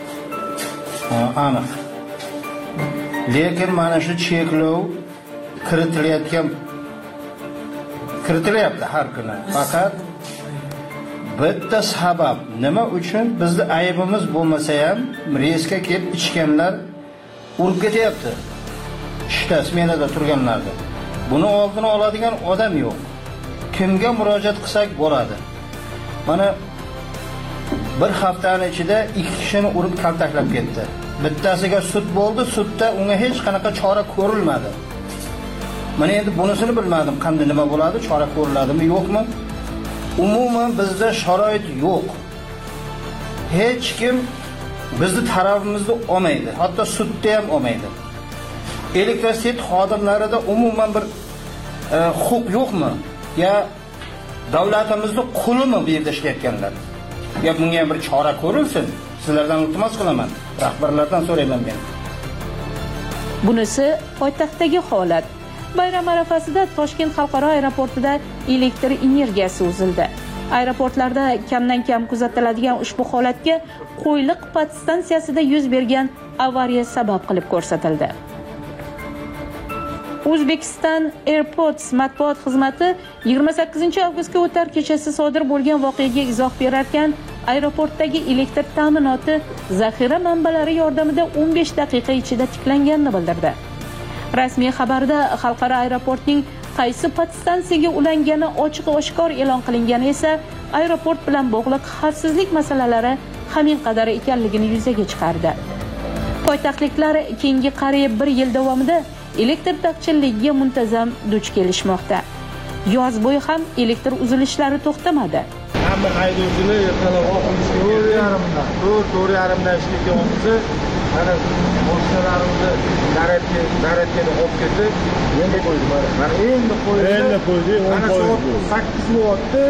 aniq. Lekin mana shu cheklov kiritilyapti har kuni. Faqat bitta sabab, nima uchun bizning aybimiz bo'lmasa ham reysga kelib ichganlar urib ketyapti. Ishda smenada turganlarda. Buni oldini oladigan odam yo'q. Kimga murojaat qilsak bo'ladi. Mana bir haftaning ichida 2 kishini urib kaltaklab ketdi. Bittasiga sud bo'ldi, sudda unga hech qanaqa chora ko'rilmadi. Mana endi bunisini bilmadim, qanday nima bo'ladi, chora ko'riladimi, yo'qmi? Umuman bizda sharoit yo'q. Hech kim bizni tarafimizni olmaydi, hatto sudda ham olmaydi. Elektrostet xodimlarida umuman bir huquq yo'qmi? Ya davlatimizning qulimi bu yerda ishlayotganlar? Ya bunga bir chora ko'rilsin. Sizlardan iltimos qilaman, rahbarlardan so'rayman men. Bunisi poytaxtdagi holat. Bayram arafasida Toshkent xalqaro aeroportida elektr energiyasi uzildi. Aeroportlarda kamdan-kam kuzatiladigan ushbu holatga Qo'yliq podstansiyasida yuz bergan avariya sabab qilib ko'rsatildi. Uzbekistan Airports matbuot xizmati 28-avgustga o'tar kechasi sodir bo'lgan voqeaga izoh berarkan, aeroportdagi elektr ta'minoti zaxira manbalari yordamida 15 daqiqa ichida tiklanganini bildirdi. Rasmiy xabarda xalqaro aeroportning qaysi podstansiyaga ulangani ochiq-oshkor e'lon qilingani esa aeroport bilan bog'liq xavfsizlik masalalari hamin qadar ekanligini yuzaga chiqardi. Poytaxtliklar keyingi qariyb 1 yil davomida elektr taqchilligiga muntazam duch kelishmoqda. Yoz bo'yi ham elektr uzilishlari to'xtamadi. Hamma haydovchilar ertalab oqimizga 4:30dan ishga kelganmiz. Mana mashinalarimizni zaryadga olib ketib, endi qo'ydik. Mana endi qo'ydik. Mana soat 8 soatda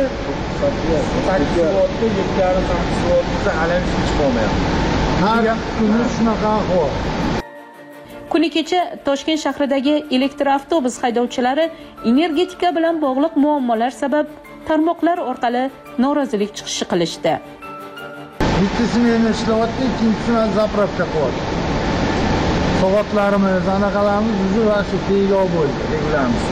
7:30-8 soatda hali chiqib qolmayapti. Har kuni shunaqa ahvol. Kuni kecha Toshkent shahridagi elektr avtobus haydovchilari energetika bilan bog'liq muammolar sabab tarmoqlar orqali norozilik chiqishi qilishdi. Bittasi meni ishlayapti, ikkinchisi zapravka qilyapti. Soatlarimiz, anaqalarimiz o'zi va shu teylo bo'ldi. Regulamiz.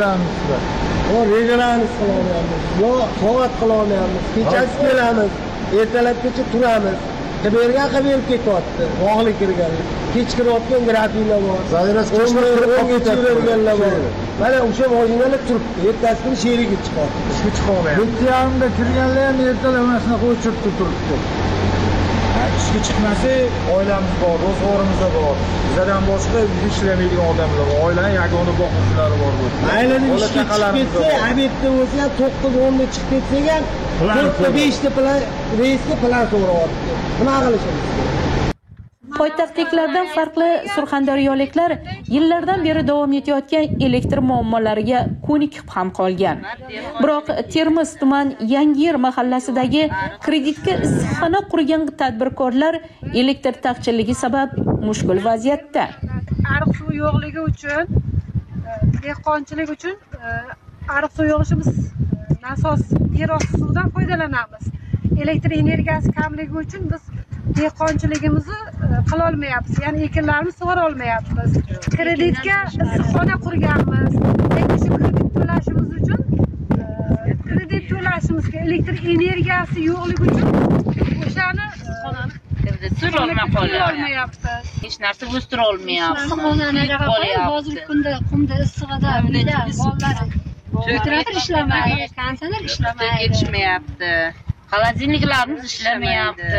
O regulamiz qilamiz. Yo, soat qilamiz. Kechasi kelamiz, ertalabgacha turamiz. Bergan berib ketyapti. Bog'li kirgan. Kechqurun grafinglar bor. Zayrasi kechqurun bor. Mana o'sha mashinalar turibdi. Ertasi kuni sheriga chiqadi. Ishga chiqolmayapti. 7:30da kirganlar ham ertalab mana shunaqa o'chirib turibdi. Ishga chiqmasa, oilamiz bor, ro'zg'orimiz bor. Bizdan boshqa ishlamaydigan odamlar bor. Oilaning yagona boquvchilari bor bu. Maylining ishga chiqib ketsa, obedda bo'lsa, 9:10da chiqib ketsak ham 4:05da plan reysga plan so'rayapti. Nima qilishimiz? Poytaxtliklardan farqli surxondaryoliklar yillardan beri davom etayotgan elektr muammolariga ko'nikib ham qolgan. Biroq Termiz tuman Yangiyer mahallasidagi kreditga issiqxona qurgan tadbirkorlar elektr taqchilligi sabab mushkul vaziyatda. Ariq suvi yo'qligi uchun, dehqonchilik uchun ariq suvi yig'ishimiz nasos yer osti suvidan foydalanamiz. Elektr energiyasi kamligi uchun biz dehqonchiligimizni qila olmayapmiz. Ya'ni ekinlarimizni sug'ora olmayapmiz. Kreditga issiqxona qurganmiz. Lekin shu kredit to'lashimiz uchun kredit to'lashimizga elektr energiyasi yo'qligi uchun o'shani sura olmayapmiz. Hech narsa o'stira olmayapmiz. Hozirgi kunda qumda issig'ida bolalar temperatur ishlamaydi, kondisioner ishlamaydi, yetishmayapti. Xolodilniklarimiz ishlamayapti.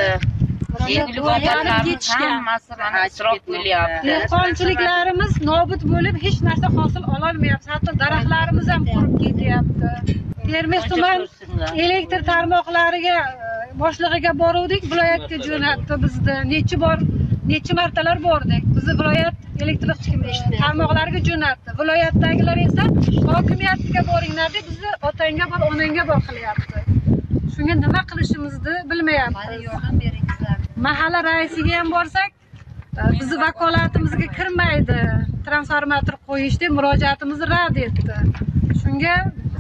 Dehqonchiliklarimiz nobud bo'lib hech narsa hosil ola olmayapmiz. Hatto daraxtlarimiz ham qurib ketyapti. Termiz tuman elektr tarmoqlariga boshlig'iga boruvdik, viloyatga jo'natdi bizni. Necha martalar bordik. Bizni viloyat elektr tarmoqlariga jo'natdi. Viloyatdagilar esa hokimiyatga boringlar deb bizni otangga bor, onangga bor qilyapti. Shunga nima qilishimizni bilmayapmiz. Yordam beringizlar. Mahalla raisiga ham borsak, bizni vakolatimizga kirmaydi. Transformator qo'yish deb murojaatimizni rad etdi. Shunga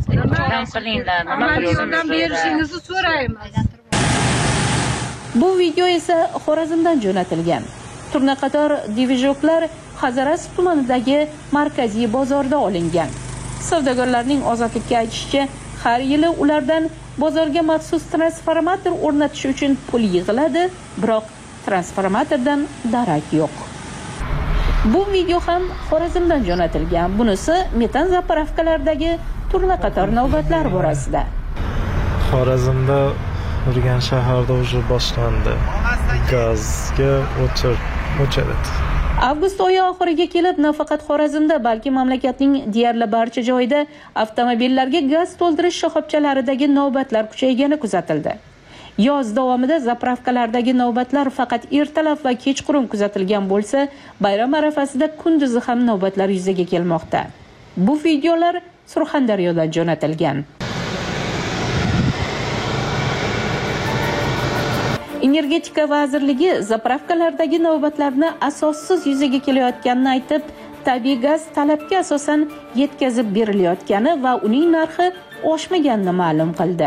yordam berishingizni so'raymiz. Bu video esa Xorazmdan jo'natilgan. Turnaqator divizhoklar Hazaras tumanidagi markaziy bozorda olingan. Savdogarlarning ozodlikka aytishicha, har yili ulardan bozorga maxsus transformator o'rnatish uchun pul yig'iladi, biroq transformatordan darak yo'q. Bu video ham Xorazmdan jo'natilgan. Bunisi metan zapravkalardagi turnaqator navbatlar borasida. Xorazmda Urgan shaharda уже boshlandi. Gazga o'chirdi. Avgust oyi oxiriga kelib nafaqat Xorazmda, balki mamlakatning deyarli barcha joyida avtomobillarga gaz to'ldirish shoxobchalaridagi navbatlar kuchaygani kuzatildi. Yoz davomida zapravkalardagi navbatlar faqat ertalab va kechqurun kuzatilgan bo'lsa, bayram arafasida kunduzi ham navbatlar yuzaga kelmoqda. Bu videolar Surxondaryodan jo'natilgan. Energetika vazirligi zapravkalardagi navbatlarni asossiz yuzaga kelayotganini aytib, tabiiy gaz talabga asosan yetkazib berilayotgani va uning narxi oshmaganini ma'lum qildi.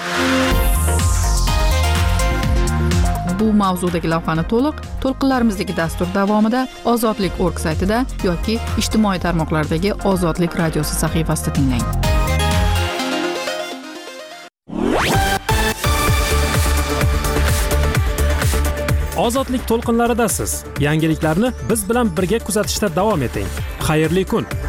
Bu mavzudagi lavhani to'lqinlarimizdagi dastur davomida ozodlik.org saytida yoki ijtimoiy tarmoqlardagi Ozodlik radiosi sahifasida tinglang. Ozodlik to'lqinlaridasiz. Yangiliklarni biz bilan birga kuzatishda davom eting. Xayrli kun.